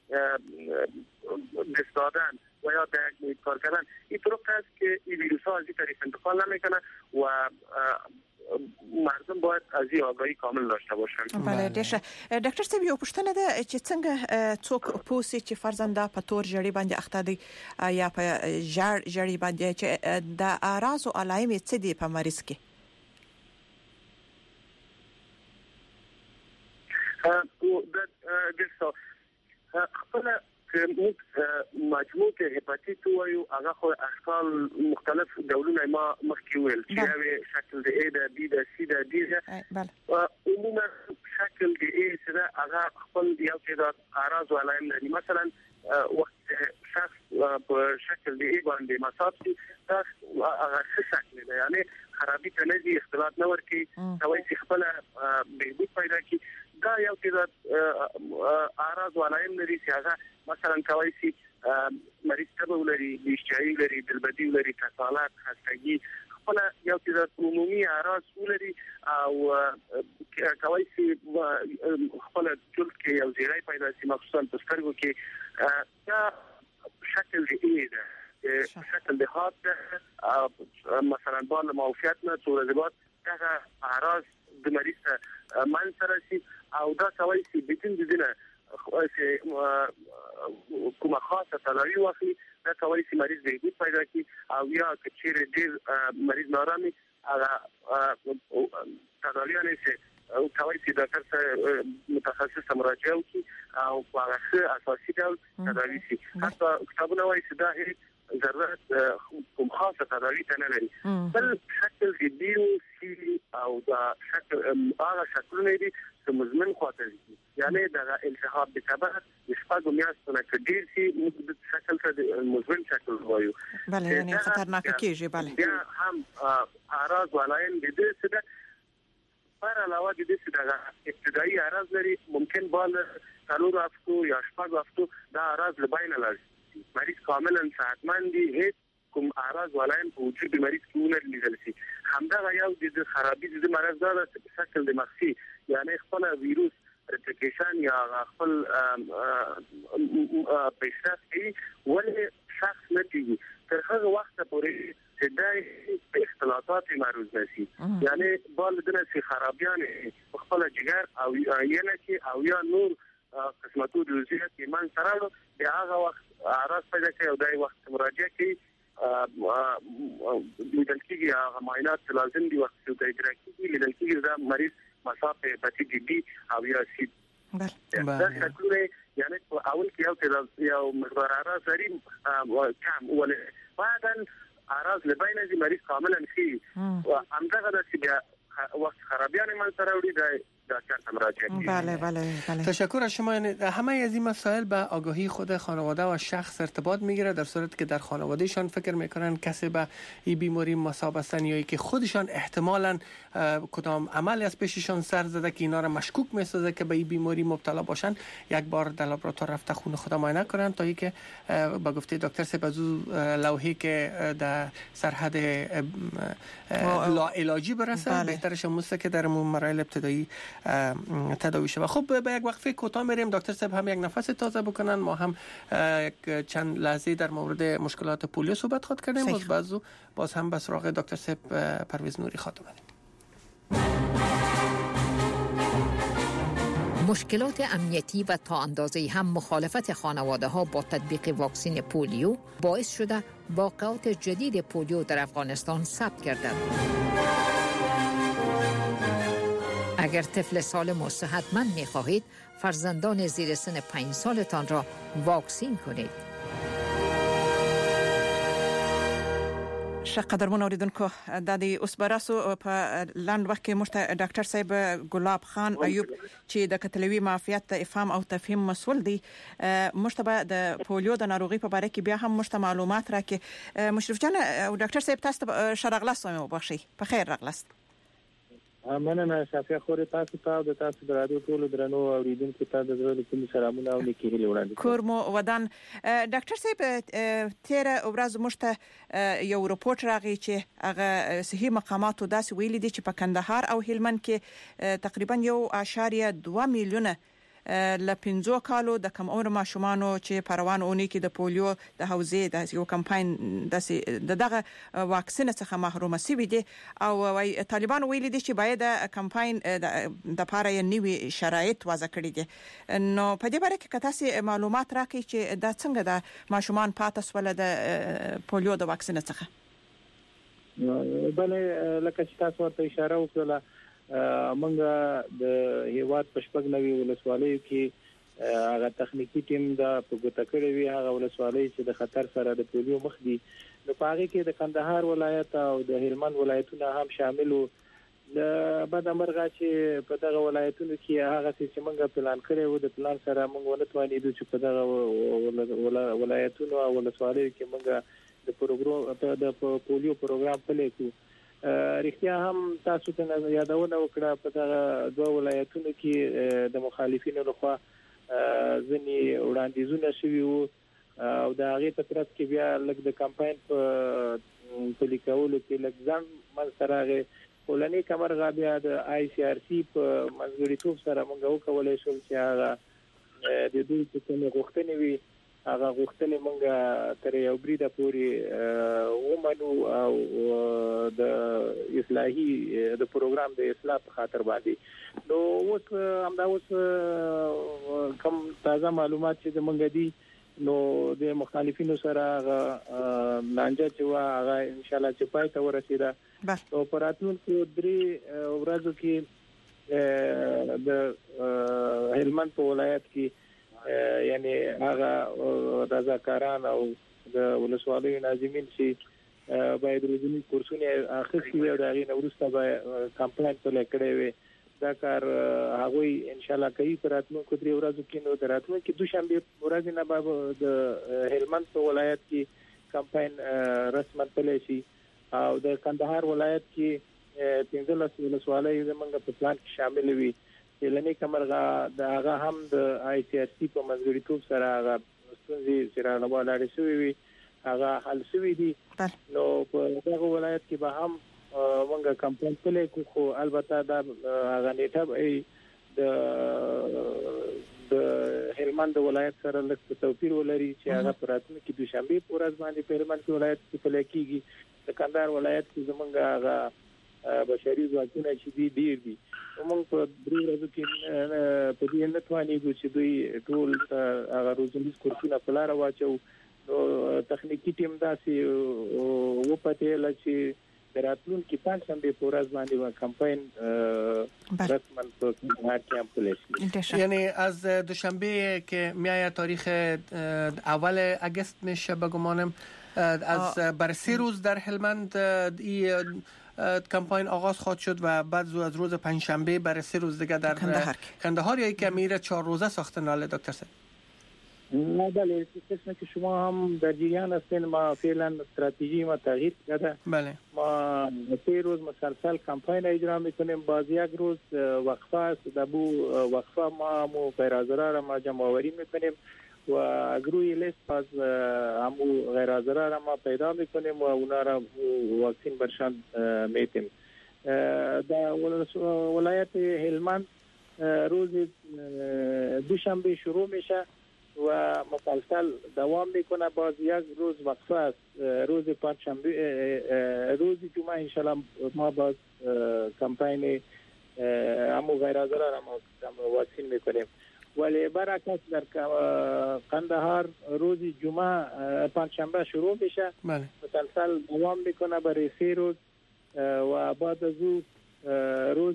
دست دادن و یا در یک محیط کار کردن، این طرق است که این ویروس ها از این طریق انتقال نمیکنه و مردم باید از این آگاهی کامل داشته باشند. بله دیشه ډاکټر صاحب یو پوښتنه ده چې څنګه څوک پوسی چې فرزنده په تور جړی باندې اخته دي یا په جړ جړی باندې چې د اعراض او علائم څه دي په مریض کې؟ او د دسو خپل مجموعه هپاتیت وایو هغه خو اشکال مختلف ډولونه ما مخکې ویل چې شکل د A د B د C د D بله عموما شکل د A سره هغه خپل یو څه د اعراض ولایم لري مثلا وخت شخص په شکل د A باندې مصاب شي دا هغه شکل دی یعنی خرابې ته نه دي اختلاط نه ورکي کوي چې خپل بهبود پیدا کی دا یو څه اعراض ولایم لري چې هغه مثلا کوي چې مریض ته ولري بیشتري لري دلبدي لري کسالات خستګي خپل یو څه عمومي اعراض ولري او کوي چې خپل جلد کې یو ځای پیدا شي مخصوصا په سترګو کې دا شکل دی ده شکل د خاص مثلا بال موفیت نه تورزبات دا اعراض د مریض من سره شي او دا کوي چې بتین دینه چې کومه خاصه تداوی واخلي دا کوي چې مریض بهبود پیدا کړي او یا چې ډېر مریض نارامي هغه تداوی نه شي او کوي چې ډاکټر سره متخصص ته مراجعه وکړي او په هغه اساسي ډول تداوی شي حتی کتابونه وايي چې دا ضرورت کوم خاصه تداوی ته نه لري بل شکل کې دیو سی او دا شکل هغه شکلونه دي چې مزمن خاطر دي یعنی دا التهاب بسبب شپږ میاشتې کې ډیر شي موږ شکل ته مزمن شکل وایو بله یعنی خطرناک کیږي بله بیا هم اعراض ولایم د دې څخه پر علاوه د دې څخه ابتدایي اعراض لري ممکن بال څلور هفتو یا شپږ هفتو دا اعراض لباینه لري مریض کاملا صحتمند دي هیڅ کوم اعراض ولایم په وجود مریض کې نه لیدل شي همدا یو د خرابې د مرض دا شکل د مخفي یعنی خپل ویروس ریپلیکیشن یا خپل پیشرفت کوي ولې شخص نه کیږي تر هغه وخت پورې چې دا اختلاطات معروض نشي یعنی بال دنه چې خرابیان خپل جګر او یا نه کې او یا نور قسمتو د وضعیت ایمان سره د هغه وخت اعراض پیدا کوي او دای وخت مراجعه کوي لیدل کېږي هغه معاینات لازم دي وخت ته اجرا کېږي لیدل کېږي دا مریض مسافه پتی دی بی او یا سی بله دا شکل یعنی اول کې یو څه یو مقدار اعراض لري کم ولې بعداً اعراض لباینه دي مریض کاملا شي او همدغه د چې وخت خرابیان من سره وړي دا دکتر مراجعه کنید. بله بله بله. تشکر از شما. همه از این مسائل به آگاهی خود خانواده و شخص ارتباط میگیره در صورتی که در خانوادهشان فکر میکنن کسی به این بیماری مصاب هستن یا که خودشان احتمالاً کدام عملی از پیششان سر زده که اینا را مشکوک میسازه که به این بیماری مبتلا باشن، یک بار در لابراتوار رفته خون خود معاینه کنن تا اینکه با گفته دکتر سپزو لوحی که در سرحد لا علاجی برسه بله. بهترش هموسته که در مراحل ابتدایی تداوی شود. خب به یک وقفه کوتاه میریم، دکتر صاحب هم یک نفس تازه بکنن، ما هم یک چند لحظه در مورد مشکلات پولیو صحبت خود کردیم، باز بازو باز هم به سراغ دکتر صاحب پرویز نوری خواهیم آمدیم. مشکلات امنیتی و تا اندازه‌ای هم مخالفت خانواده‌ها با تطبیق واکسن پولیو باعث شده واقعات جدید پولیو در افغانستان ثبت گردد. اگر طفل سالم و صحتمند می‌خواهید، فرزندان زیر سن پنج سالتان را واکسین کنید. قدرمن اوریدونکو، د دې اوس براسو په لاند وخت کې مشته ډاکټر صاحب ګلاب خان ایوب چې د کتلوي معافیت د افهام او تفهیم مسول دی، مشته د پولیو د ناروغي په اړه کې بیا هم مشته معلومات راکې. مشرف جان او ډاکټر صاحب تاسو ته شرغلاست مو بخشي، په خیر راغلاست. مننه شافیا خوري تاسو ته د تاسو د رادیو ټولو درنو اوریدونکو ته د زړه له سلامونه او نیکی هیلې وړاندې کوم. کورمو ودان ډاکټر صاحب تیر ورځ مشته یو رپورت راغی چې هغه صحي مقاماتو داسې ویلي دي چې په کندهار او هلمند کې تقریبا یو اشاریه دوه میلیونه ل پنځو کالو د کم عمر ماشومانو چې پروان اونې کې د پولیو د حوزې د یو کمپاین د دغه واکسین څخه محروم شوي دي او وايي طالبان ویلي دي چې باید د کمپاین د پاره یې نوي شرایط وضع کړي دي. نو په دې باره کې تاسو معلومات راکړئ چې دا څنګه د ماشومان پاتې سول د پولیو د واکسین څخه. بله لکه چې تاسو ورته اشاره وکړه، موږ د هیواد پښپګ نوي ولسوالۍ کې هغه تخنیکی ټیم د پګوتکړې وی هغه ولسوالۍ چې د خطر سره د پولیو مخ دي نو پاره کې د کندهار ولایت او د هلمند ولایتونه هم شامل وو د بعد امرغه چې په دغه ولایتونو کې هغه چې موږ پلان کړی وو د پلان سره موږ ونتوانیدو چې په دغه ولایتونو او ولسوالۍ کې موږ د پروګرام د پولیو پروګرام پلي کو رښتیا هم تاسو ته یادونه وکړه په دغه دوه ولایتونو کې د مخالفینو لخوا ځنی وړاندیزونه شوي وو او د هغه په ترڅ کې بیا لږ د کمپاین په پلیکولو کې لږ ځان من سره ولني کمرغه بیا د آی سی آر سی په منځګړیتوب سره موږ وکولای شو چې هغه د دوی په کومه غوښتنې وي هغه غوښتنې موږ تر یو بریده پورې ومنو او د اصلاحي د پروګرام د اصلاح په خاطر باندې نو اوس همدا اوس کوم تازه معلومات چې موږ دي نو د مخالفینو سره لانجه چې وا هغه ان شاء الله چې پای ته ورسیده او پراتون کې درې ورځو کې د هلمند په ولایت کې یعنی هغه رضاکاران او د ولسوالۍ ناظمین چې باید روزنی کورسونه اخیستي او دغه نورسته به کمپاین په لکړې وي دا کار هغه ان شاء الله کوي پراتونکو کو درې ورځو کې نو دراتونکو کې دوشنبه ورځ نه به د هلمند په ولایت کې کمپاین رسمن پلی شي او د کندهار ولایت کې پنځلس ولسوالۍ زمونږ په پلان کې شامل وي لنی کمرغه د هغه هم د آی سی آر سی په منځګړیتوب سره هغه ستونزې چې را لوړ شوې وي هغه حل شوې دي نو په دغه ولایت کې به هم موږ کمپاین پلی کو خو البته دا هغه نیټه د د هلمند ولایت سره لږ توپیر ولري چې هغه پراتنه کې دوشنبه پورز باندې په هلمند ولایت کې پلی کیږي د کندهار ولایت کې زمونږ هغه بشري ځواکونه چې دي ډیر دي موږ په درې ورځو کې په دې نه توانیږو چې دوی ټول هغه روزنیز کورسونه په لار واچو نو تخنیکی ټیم داسې و پته لچې دراتلون کې پنځه سمبه پورز باندې کمپاین رسمن په کندهار کې هم پلیس یعنی از دوشنبه که میآید تاریخ اول اگست میشه بگمانم از بر سه روز در هلمند این کمپاین آغاز خواهد شد و بعد از روز پنجشنبه برای سه روز دیگه در کندهار کندهار یا که میره چهار روزه ساختن ناله دکتر سید نه بله قسمه که شما هم در جریان هستین ما فعلا استراتژی ما تغییر کرده بله ما سه روز مسلسل کمپاین اجرا میکنیم باز یک روز وقفه است در بو وقفه ما مو غیرحاضران ما جمع آوری میکنیم و از روی لیست از همو غیرحاضران ما پیدا میکنیم و اونا را واکسین برشان میتیم در ولایت هلمند روز دوشنبه شروع میشه و مسلسل دوام میکنه باز یک روز وقفه است روز پنجشنبه روز جمعه انشالله ما باز کمپاین همو غیرحاضران ما واکسین میکنیم ولی برعکس در قندهار روز جمعه پنجشنبه شروع میشه بله. مسلسل دوام میکنه برای سه روز و بعد از او روز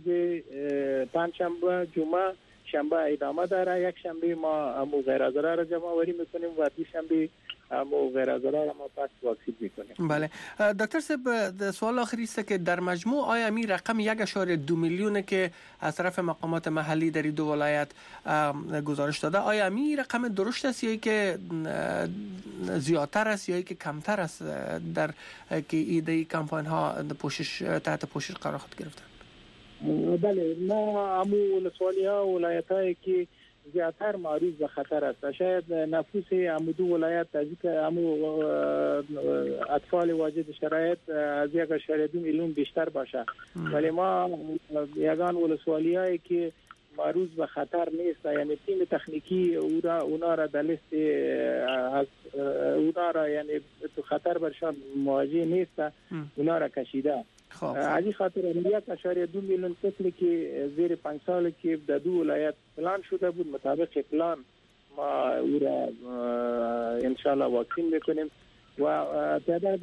پنجشنبه جمعه شنبه ادامه داره یک شنبه ما همو غیرحاضران را جمع آوری میکنیم و دوشنبه همو غیرحاضران ما پس واکسین میکنیم. بله دکتر صاحب سوال آخری است که در مجموع آیا می رقم یک اشاره دو میلیونه که از طرف مقامات محلی در دو ولایت گزارش داده آیا می رقم درست است یا که زیادتر است یا که کمتر است در که ایده کمپاین ها پوشش تحت پوشش قرار خود گرفتن؟ بله ما همو ولسوالی ها و ولایت هایی که زیادتر معروض به خطر است شاید نفوس همو دو ولایت از که همو اطفال واجد شرایط از یک اشاره دو میلیون بیشتر باشه ولی ما یگان ولسوالی هایی که معروض به خطر نیست یعنی تیم تکنیکی اونا را در لیست از اونا را یعنی تو خطر برشان مواجه نیست اونا را کشیده از این خاطر یک اشاره دو میلیون طفلی که زیر پنج سال که در دو ولایت پلان شده بود مطابق پلان ما او را انشالله واکسین بکنیم و تعداد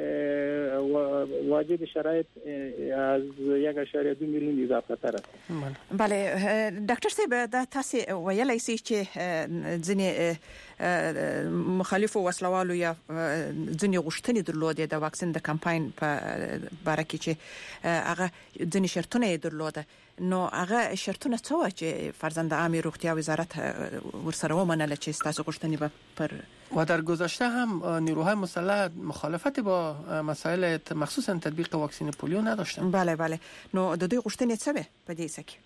واجد شرایط از یک اشاریه دو میلیون اضافه تر است. بله ډاکټر صاحب دا تاسو ویلای شئ چې ځینې مخالفو وسلوالو یا ځینې غوښتنې درلودې د واکسین د کمپاین په باره کې چې هغه ځینې شرطونه درلوده، نو هغه شرطونه څه و چې فرزند عامه روغتیا وزارت ورسره ومنله چې تاسو غوښتنې به پر و در گذشته هم نیروهای مسلح مخالفت با مسائل مخصوصا تطبیق واکسن پولیو نداشتن. بله بله، نو د دوی غوښتنې څه به په دې سکه؟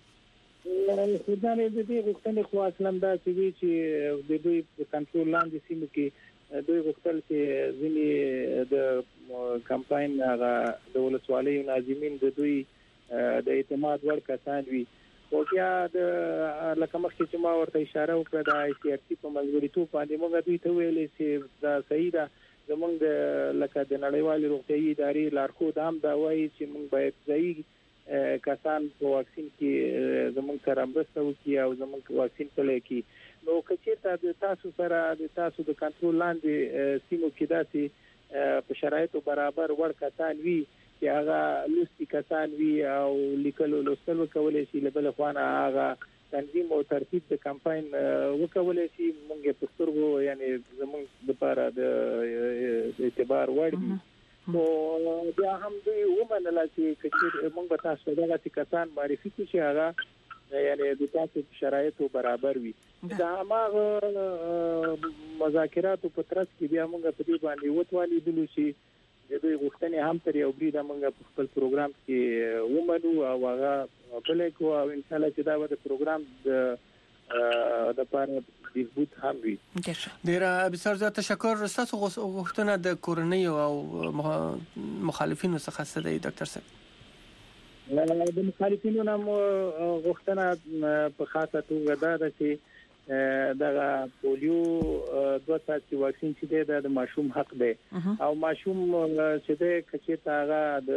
خدای دې دې غوښتنې خو اصلا دا چې د دوی په کنټرول لاندې سیمو کې دوی غوښتل چې ځینې د کمپاین هغه د ولسوالۍ ناظمین د دوی د اعتماد وړ کسان وي. او بیا د لکه مخکې چې ما ورته اشاره وکړه د آی سی آر سی په ملګرتوب باندې موږ دوی ته ویلې چې دا صحیح ده، زمونږ د لکه د نړیوالې روغتیايي ادارې لارښود هم دا وایي چې موږ باید ځایي کسان په واکسین کې زمونږ سره مرسته وکړي او زمونږ واکسین پلی کړي. نو که چېرته د تاسو سره د تاسو د کنټرول لاندې سیمو کې داسې په شرایطو برابر وړ کسان وي چې هغه لوستي کسان وي او لیکلو لوستل وکولای شي، له بل خوا نه هغه تنظیم او ترتیب د کمپاین وکولای شي، موږ په سترګو یعنی زموږ لپاره د اعتبار وړ دي. نو بیا هم دوی ومنله چې موږ به تاسو دغه کسان معرفي کړو چې هغه یعنی د تاسو شرایطو برابر وي. دا هغه مذاکراتو په ترڅ کې بیا موږ په دې باندې وتوالي دلو چې د دوی غوښتنې هم تر یو بریده موږ په خپل پروګرام کې ومنو او هغه پلی کوو او ان شاء الله چې دا به د پروګرام د د لپاره بهبود هم وي. ډیره بسیار زیات تشکر. ستاسو غوښتنه د کورنۍ او مخالفینو څخه څه دی ډاکټر صاحب؟ د مخالفینو هم غوښتنه په خاصه توګه دا ده چې دغه پولیو دوه څاڅکي واکسین چې دی د ماشوم حق دی او ماشوم چې دی کچې هغه د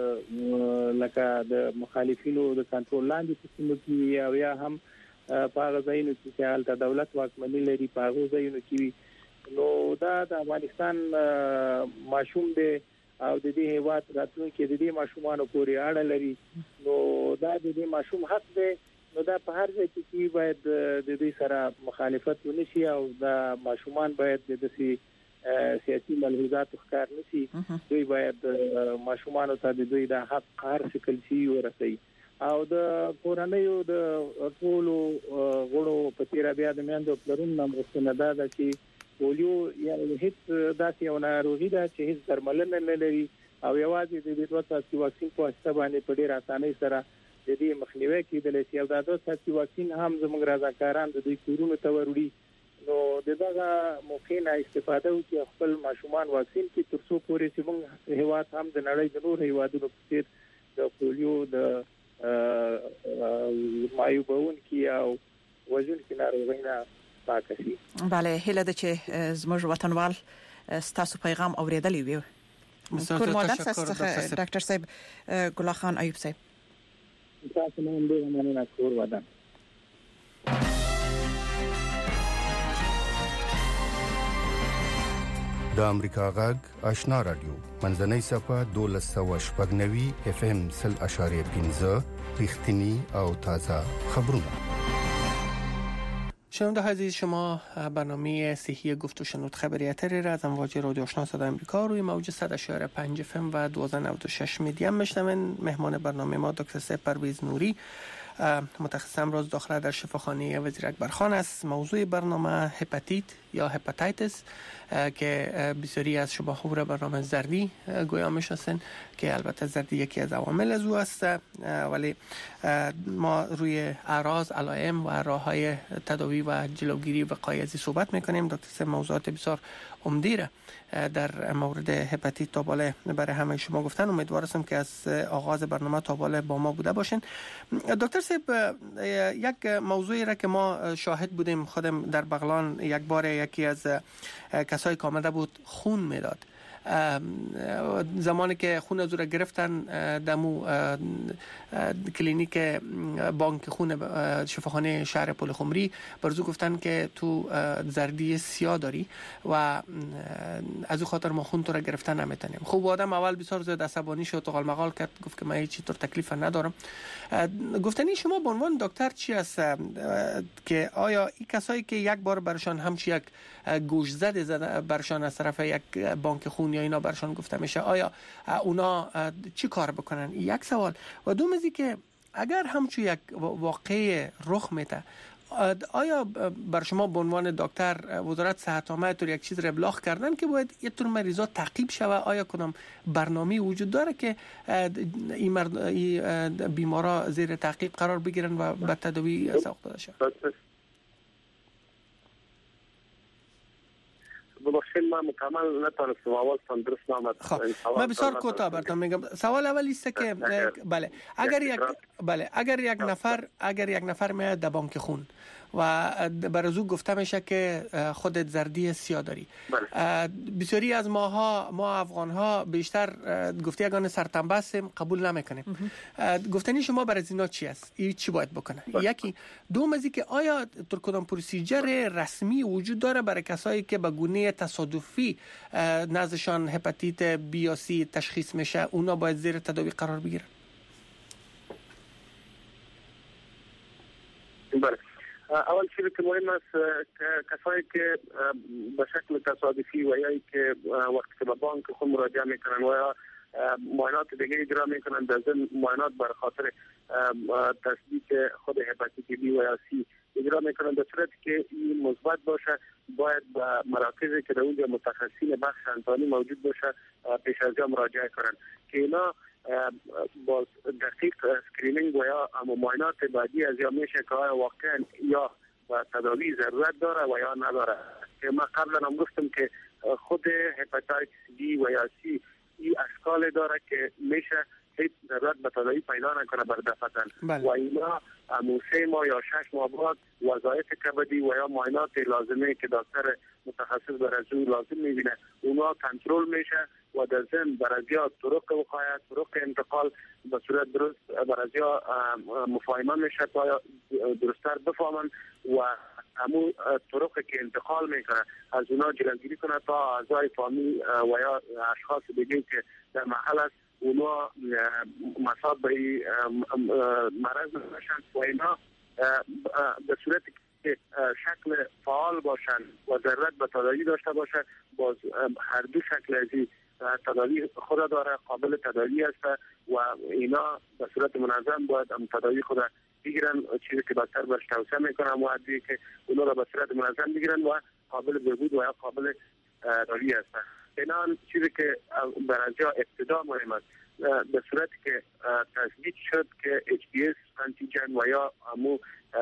لکه د مخالفینو د کنټرول لاندې سیستم کې او یا هم په هغه ځایونو کې چې هلته دولت واکمني لري په هغه ځایونو کې، نو دا د افغانستان ماشوم دی او د دې هیواد راتلونکي د دې ماشومانو پورې اړه لري. نو دا د دې ماشوم حق دی، نو دا په هر ځای کې باید د دې سره مخالفت ونشي او دا ماشومان باید د دې سیاسي ملحوظات ښکار نشي. دوی باید ماشومانو ته د دوی د حق هر شکل شي ورسي او د کورنیو د ټولو غړو په تیر بیا د میندو پلرونو نمغښتنه ده چې پولیو یعنی هیڅ داسې یو ناروغي ده چې هیڅ درملنه نه لري او یوازې د دې دوه څاڅکي واکسین په واسطه باندې په ډېر اسانۍ سره د دې مخنیوي کېدلی شي. او دا دوه څاڅکي واکسین هم زموږ رضاکاران د دوی کورونو ته وروړي، نو دغه موقع نه استفاده وکړي خپل ماشومان واکسین کې تر څو پورې چې موږ هیواد هم د نړۍ د نور هیوادونو په څیر د پولیو د مایوبون کې او وژن کې ناروغۍ نه پاک شي. بله، هیله ده چې زموږ وطنوال ستاسو پیغام اوریدلی وي. کور مادر څخه ډاکټر صاحب ګل خان ایوب صاحب تاسو نن دې مننه کور ودان. د امریکا غږ آشنا رادیو منځنۍ صفه دولس سوه شپږ نوي اف ام سل اشاریه پنځه ریښتینی او تازه خبرونه. شنونده عزیز، شما برنامه صحی گفت و شنود خبریاتری را از امواج رادیو آشنا صدای امریکا روی موج صد اشاره پنج اف ام و دوازده نود و شش میدیم میشنوین. مهمان برنامه ما دکتر سید پرویز نوری، متخصص امراض داخله در شفاخانه وزیر اکبرخان است. موضوع برنامه هپاتیت یا هپاتیتس که بسیاری از شما خوب را برنامه زردی گویا میشناسن که البته زردی یکی از عوامل از او است، ولی ما روی اعراض، علائم و راههای تداوی و جلوگیری وقایع از صحبت میکنیم. دکتر سه موضوعات بسیار عمده را در مورد هپاتیت تا بالا برای همه شما گفتن. امیدوارم که از آغاز برنامه تا بالا با ما بوده باشین. دکتر صاحب، یک موضوعی را که ما شاهد بودیم خودم در بغلان، یک بار یکی از کسایی که آمده بود خون میداد زمانی که خون از او را گرفتن دمو کلینیک بانک خون شفاخانه شهر پلخمری برزو گفتن که تو زردی سیاه داری و از او خاطر ما خون تو را گرفتن نمیتونیم. خوب آدم اول بسیار زیاد عصبانی شد، قال مقال کرد، گفت که من هیچ طور تکلیف ندارم. گفتنی شما به عنوان دکتر چی است که آیا این کسایی که یک بار برشان همچی یک گوشزد زده برشان از طرف یک بانک خون یا اینا برشان گفته میشه، آیا اونا چی کار بکنن؟ یک سوال. و دوم از که اگر همچو یک واقعه رخ میده، آیا بر شما به عنوان دکتر وزارت صحت عامه طور یک چیز را ابلاغ کردن که باید یک طور مریضا تعقیب شوه؟ آیا کدام برنامه وجود داره که این مرد این بیمارا زیر تعقیب قرار بگیرن و به تداوی سوق داده شود؟ ببخشید من مکمل نتونستم آوازتان درست نامد. خب من بسیار کوتاه براتون میگم. سوال اول است که بله اگر یک بله اگر یک نفر اگر یک نفر میاد در بانک خون و بر از او گفته میشه که خودت زردی سیاه داری، بسیاری از ماها ما افغان ها بیشتر گفته یگان سرتنبه هستیم، قبول نمیکنیم. گفتنی شما برای اینا چی است؟ این چی باید بکنه؟ یکی. دوم از که آیا در کدام پروسیجر رسمی وجود داره برای کسایی که به گونه تصادفی نزدشان هپاتیت بی یا سی تشخیص میشه، اونا باید زیر تداوی قرار بگیرن؟ بله. اول چیزی که مهم است کسایی که به شکل تصادفی و یا که وقتی که به بانک خود مراجعه میکنن و یا معاینات دیگه اجرا میکنن، در ضمن معاینات بر خاطر تصدیق خود هپاتیت بی و یا سی اجرا میکنن، در صورتی که این مثبت باشه باید به مراکزی که در اونجا متخصصین بخش انسانی موجود باشه پیش از جا مراجعه کنن که اینا با دقیق اسکرینینگ و یا معاینات بعدی از یا میشه که آیا واقعا یا و تداوی ضرورت داره و یا نداره. که ما قبلا هم گفتم که خود هپاتیت بی و یا سی این اشکال داره که میشه هیچ ضرورت به تداوی پیدا نکنه بر دفعتن و اینا امو سه ماه یا شش ماه بعد وظایف کبدی و یا معاینات لازمه که دکتر متخصص بر از اون لازم میبینه اونا کنترل میشه و در ضمن بر از یا طرق وقایت طرق انتقال به صورت درست بر از یا مفاهمه میشه تا درستتر بفهمن و همون طرق که انتقال میکنه از اونا جلوگیری کنه تا اعضای فامیل و یا اشخاص دیگه که در محل است اونا مصاب به مرض نشن و اینا به صورتی که شکل فعال باشن و ضرورت به تداوی داشته باشه، باز هر دو شکل از این تداوی خود داره، قابل تداوی است و اینا به صورت منظم باید هم تداوی خود بگیرن، چیزی که دکتر برش توصیه میکنم و عدی که اونا را به صورت منظم بگیرن و قابل بهبود و یا قابل تداوی است. اینا چیزی که برای جا ابتدا مهم است، به صورتی که تثبیت شد که اچ بی اس انتیجن و یا همو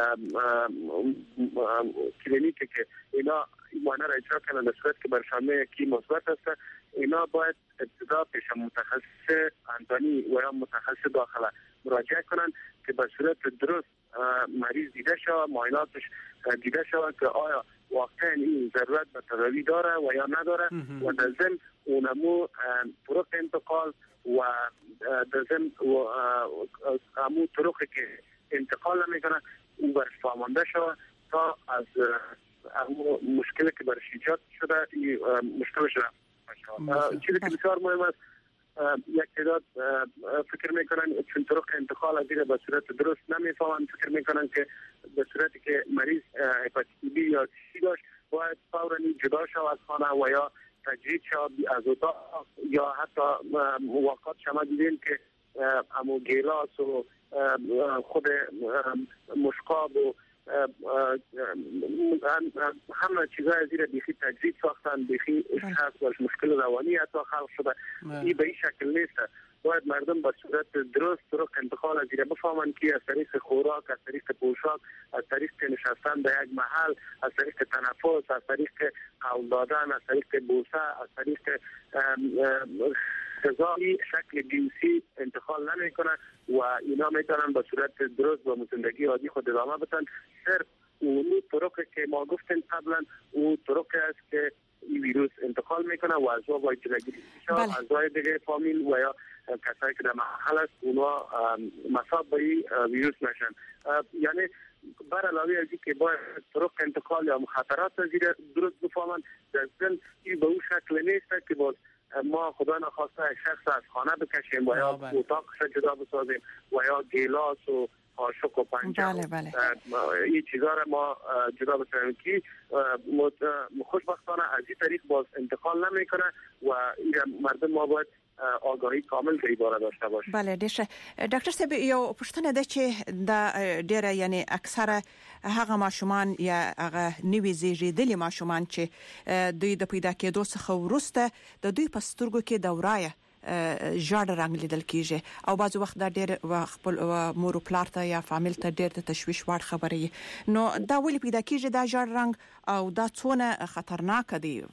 کلینیکی که اینا معاینه را اجرا کنند در صورت که برشانه کی مثبت است، اینا باید ابتدا پیش متخصص انسانی و یا متخصص داخله مراجعه کنند که به صورت درست مریض دیده شود، معایناتش دیده شود که آیا واقعا این ضرورت به تداوی داره و یا نداره و در ضمن اونمو طرق انتقال و در ضمن همون طرقی که انتقال میکنه اون برش فهمانده شود تا از همون مشکلی که برش ایجاد شده این مشکلش را چیزی که بسیار مهم است یک تعداد فکر میکنن چون طرق انتقال از این به صورت درست نمیفهمن، فکر میکنن که به صورتی که مریض هپاتیت بی یا سی داشت باید فوراً جدا شود از خانه و یا تجدید شود از اتاق یا حتی مواقعات شما دیدین که امو گیلاس و خود مشقاب و همه چیزهای از این بیخی تجدید ساختن، بیخی شخص باش مشکل روانی حتی خلق شده. این به این شکل نیست. باید مردم به صورت درست طرق انتقال از این بفهمن که از طریق خوراک، از طریق پوشاک، از طریق نشستن در یک محل، از طریق تنفس، از طریق قول دادن، از طریق بوسه، از طریق غذایی شکل جنسی انتقال نمیکنه و اینا میتونن به صورت درست با زندگی عادی خود ادامه بدن. صرف اون طرقی که ما گفتیم قبلا اون طرقی است که این ویروس انتقال میکنه و اعضا باید جلوگیری بشه. اعضای دیگه فامیل و یا کسایی که در محل است اونا مصاب به این ویروس نشن. یعنی بر علاوه از اینکه باید طرق انتقال یا مخاطرات زیر درست بفهمن، در ضمن این به اون شکل نیست که باز ما خدا نخواسته شخص از خانه بکشیم و یا اتاقش جدا بسازیم و یا گیلاس و قاشق و پنجه بله بله. این چیزا را ما جدا بسازیم که خوشبختانه از این طریق باز انتقال نمیکنه و مردم ما باید آگاهی کامل به باره داشته باشه. بله دیشه ډاکټر صاحب یو پوښتنه ده چې د ډیره یعنی اکثره هغه ماشومان یا هغه نوي زیږیدلي ماشومان چې دوی د پیدا کېدو څخه وروسته د دوی په سترګو کې د ورایه ژړ رنگ لیدل کیږي او بعض وخت دا ډېر خپل مور پلار ته یا فامیل ته ډېر د تشویش وړ خبرې. نو دا ولې پیدا کیږي دا ژړ رنگ او دا څونه خطرناک دی؟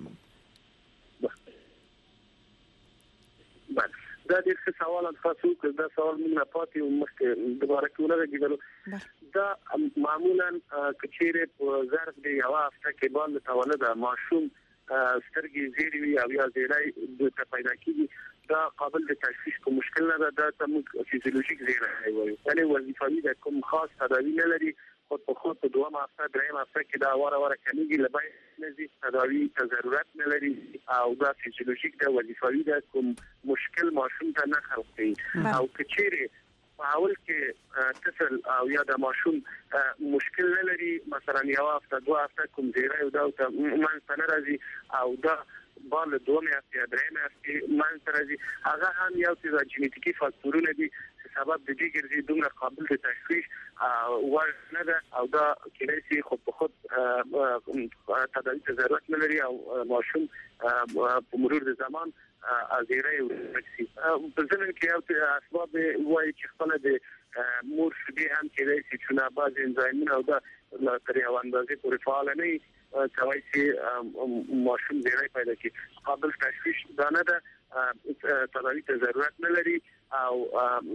بله دا ډېر ښه سوال تاسو کوئ. دا سوال موږ نه پاتې او مخکې دوباره کوله راګیدلو. دا معمولا کچېره په ظرف د یو هفته کې باندې تاوانه د ماشوم سترګې زیری وي او یا زیری د پیدا کیږي. دا قابل د تشخیص کوم مشکل نه ده. دا زموږ فیزیولوژیک زیری وي یعنی وظیفوي د کوم خاص تداوی نه لري. خود په خود په دوه هفته دریم هفته کې دا واره واره کمیږي لبای نزي تداوی ته ضرورت نه لري او دا فیزیولوژیک د وظیفوي د کوم مشکل ماشوم ته نه خلقي او کچېره اول کې طفل او یا د ماشوم مشکل نه لري مثلا یو هفته دوه هفته کوم زیری او دا من سنرازي او دا بال دوه میاشتې یا درې میاشتې من سنرازي هغه هم یو څه جینیتیکي فاکتورونه دي سبب د دې ګرځي دومره قابل د تشخیص او نه ده او دا کله چې خود په خود تداوی ته ضرورت نه لري او ماشوم په مرور د زمان ازیره ورسي. په ځینې کې یو اسباب وایي چې خپل د مور شدي هم کېدای شي چې نه بعض انزایمونه او دا تر یو اندازې پورې فعال نه وي کوي چې ماشوم زیری پیدا کړي. قابل تشخیص دا نه ده. تداوی ته ضرورت نه لري او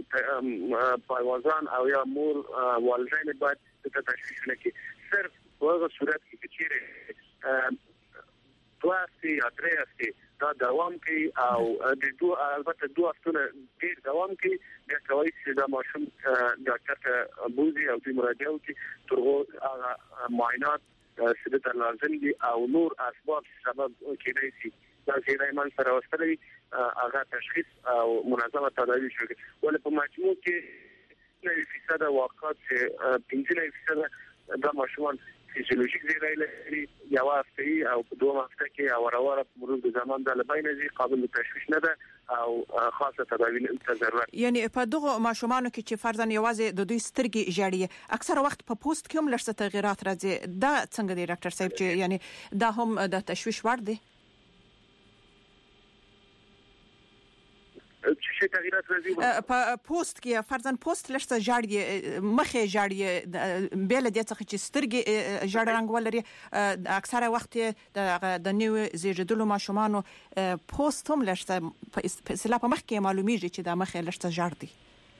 پایوازان او یا مور والدین باید د تشخیص نه کړي. صرف په هغه صورت کې چې دوه هفته یا درې هفته دا دوام کوي او د دوه البته دوه هفتونه ډیر دوام کوي بیا کوي چې دا ماشوم ډاکټر ته بوزي او د مراجعه کوي ترغه هغه معاینات چې د لازم دي او نور اسباب سبب کېدای شي دا زیری من سره واستلې هغه تشخیص او منظمه تداوی شوی. ولې په مجموع کې نه فیصد واقعات چې پنځه فیصد دا ماشومان فیزیولوژیک زیری لري یو هفته او په دوه هفته کې او ورواره مرور د زمان د لباینه قابل تشخیص نه ده او خاصه تداوی ته ضرورت. یعنی په دغه ماشومانو کې چې فرضاً یوازې د دوی سترګې ژړي اکثر وخت په پوست کې هم لږ څه تغیرات راځي. دا څنګه دی ډاکټر صاحب چې یعنی دا هم د تشویش وړ دی؟ چې تغیرات راځي په پوست کې فرضاً پوست لږ څه ژړي مخه ژړي بل د څه چې سترګې ژړ رنگ ولري اکثره وخت د نیو زیږیدلو ماشومانو پوست هم لږ څه په اصطلاح په مخ کې معلومیږي چې د مخه لږ څه ژړ دي.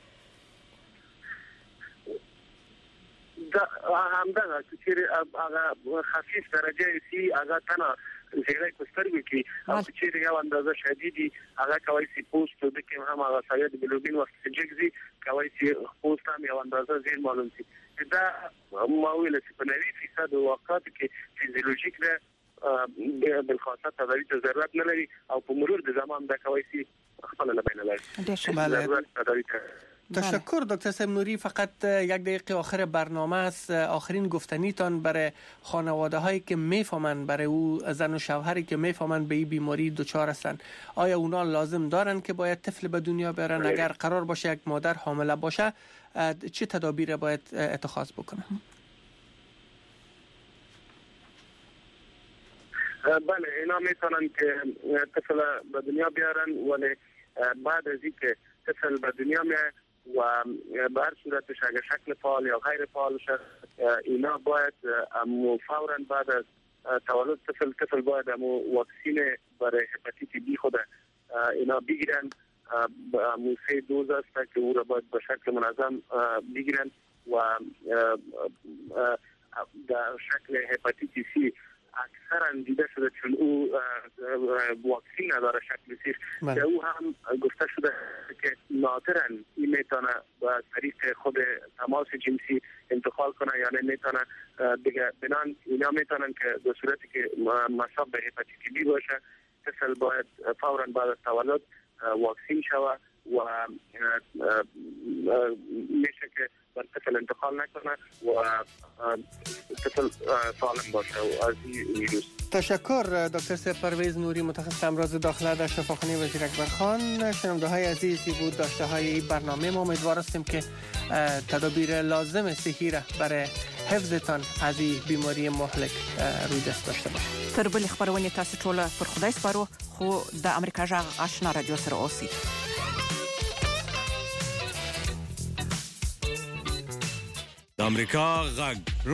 دا همدا چې هغه خفیف درجه سي هغه تنه زیری کوسترګي کې او چې یو اندازه شدیدي هغه کوي چې پوست د کوم هم هغه سایه د بلوبین وخت جګزي کوي چې پوست هم یو اندازه زیر معلوم شي. دا معویل چې په نوي فیصد واقعات کې فیزیولوژیک ده بالخاصه تداوی ته ضرورت نه لري او په مرور د زمان دا کوي چې خپل لبین لري. تشکر دکتر صاحب نوری. فقط یک دقیقه آخر برنامه است. آخرین گفتنیتان برای خانواده هایی که میفهمن برای او زن و شوهری که میفهمن به این بیماری دچار هستن آیا اونا لازم دارن که باید طفل به دنیا بیارن؟ اگر قرار باشه یک مادر حامله باشه چه تدابیر باید اتخاذ بکنه؟ بله اینا میتونن که طفل به دنیا بیارن ولی بعد از اینکه طفل به دنیا میاد و به هر صورتش اگر شکل فعال یا غیر فعال شد اینا باید فوراً بعد از تولد طفل طفل باید امو واکسین برای هپاتیت بی خود اینا بگیرن. امو سه دوز است که او را باید به شکل منظم بگیرن و در شکل هپاتیت سی اکثرا دیده شده چون او واکسین نداره شکل سیش که او هم گفته شده که نادرا این میتونه با طریق خود تماس جنسی انتقال کنه، یعنی میتونه دیگه بنان اینا میتونن که به صورتی که مصاب به هپاتیت بی باشه طفل باید فورا بعد از تولد واکسین شوه و میشه که بر طفل انتقال نکنه و طفل سالم باشه و از این ویروس. تشکر دکتر سید پرویز نوری، متخصص امراض داخله در شفاخانه وزیر اکبرخان. شنونده های عزیزی بود داشته های برنامه ما. امیدوار هستیم که تدابیر لازم صحی را برای حفظتان از این بیماری مهلک روی دست داشته باشید. تر بل خبرونه تاسو ټول پر خدای سپارو، خو د امریکا جغ آشنا رادیو سره اوسئ. د امریکا غږ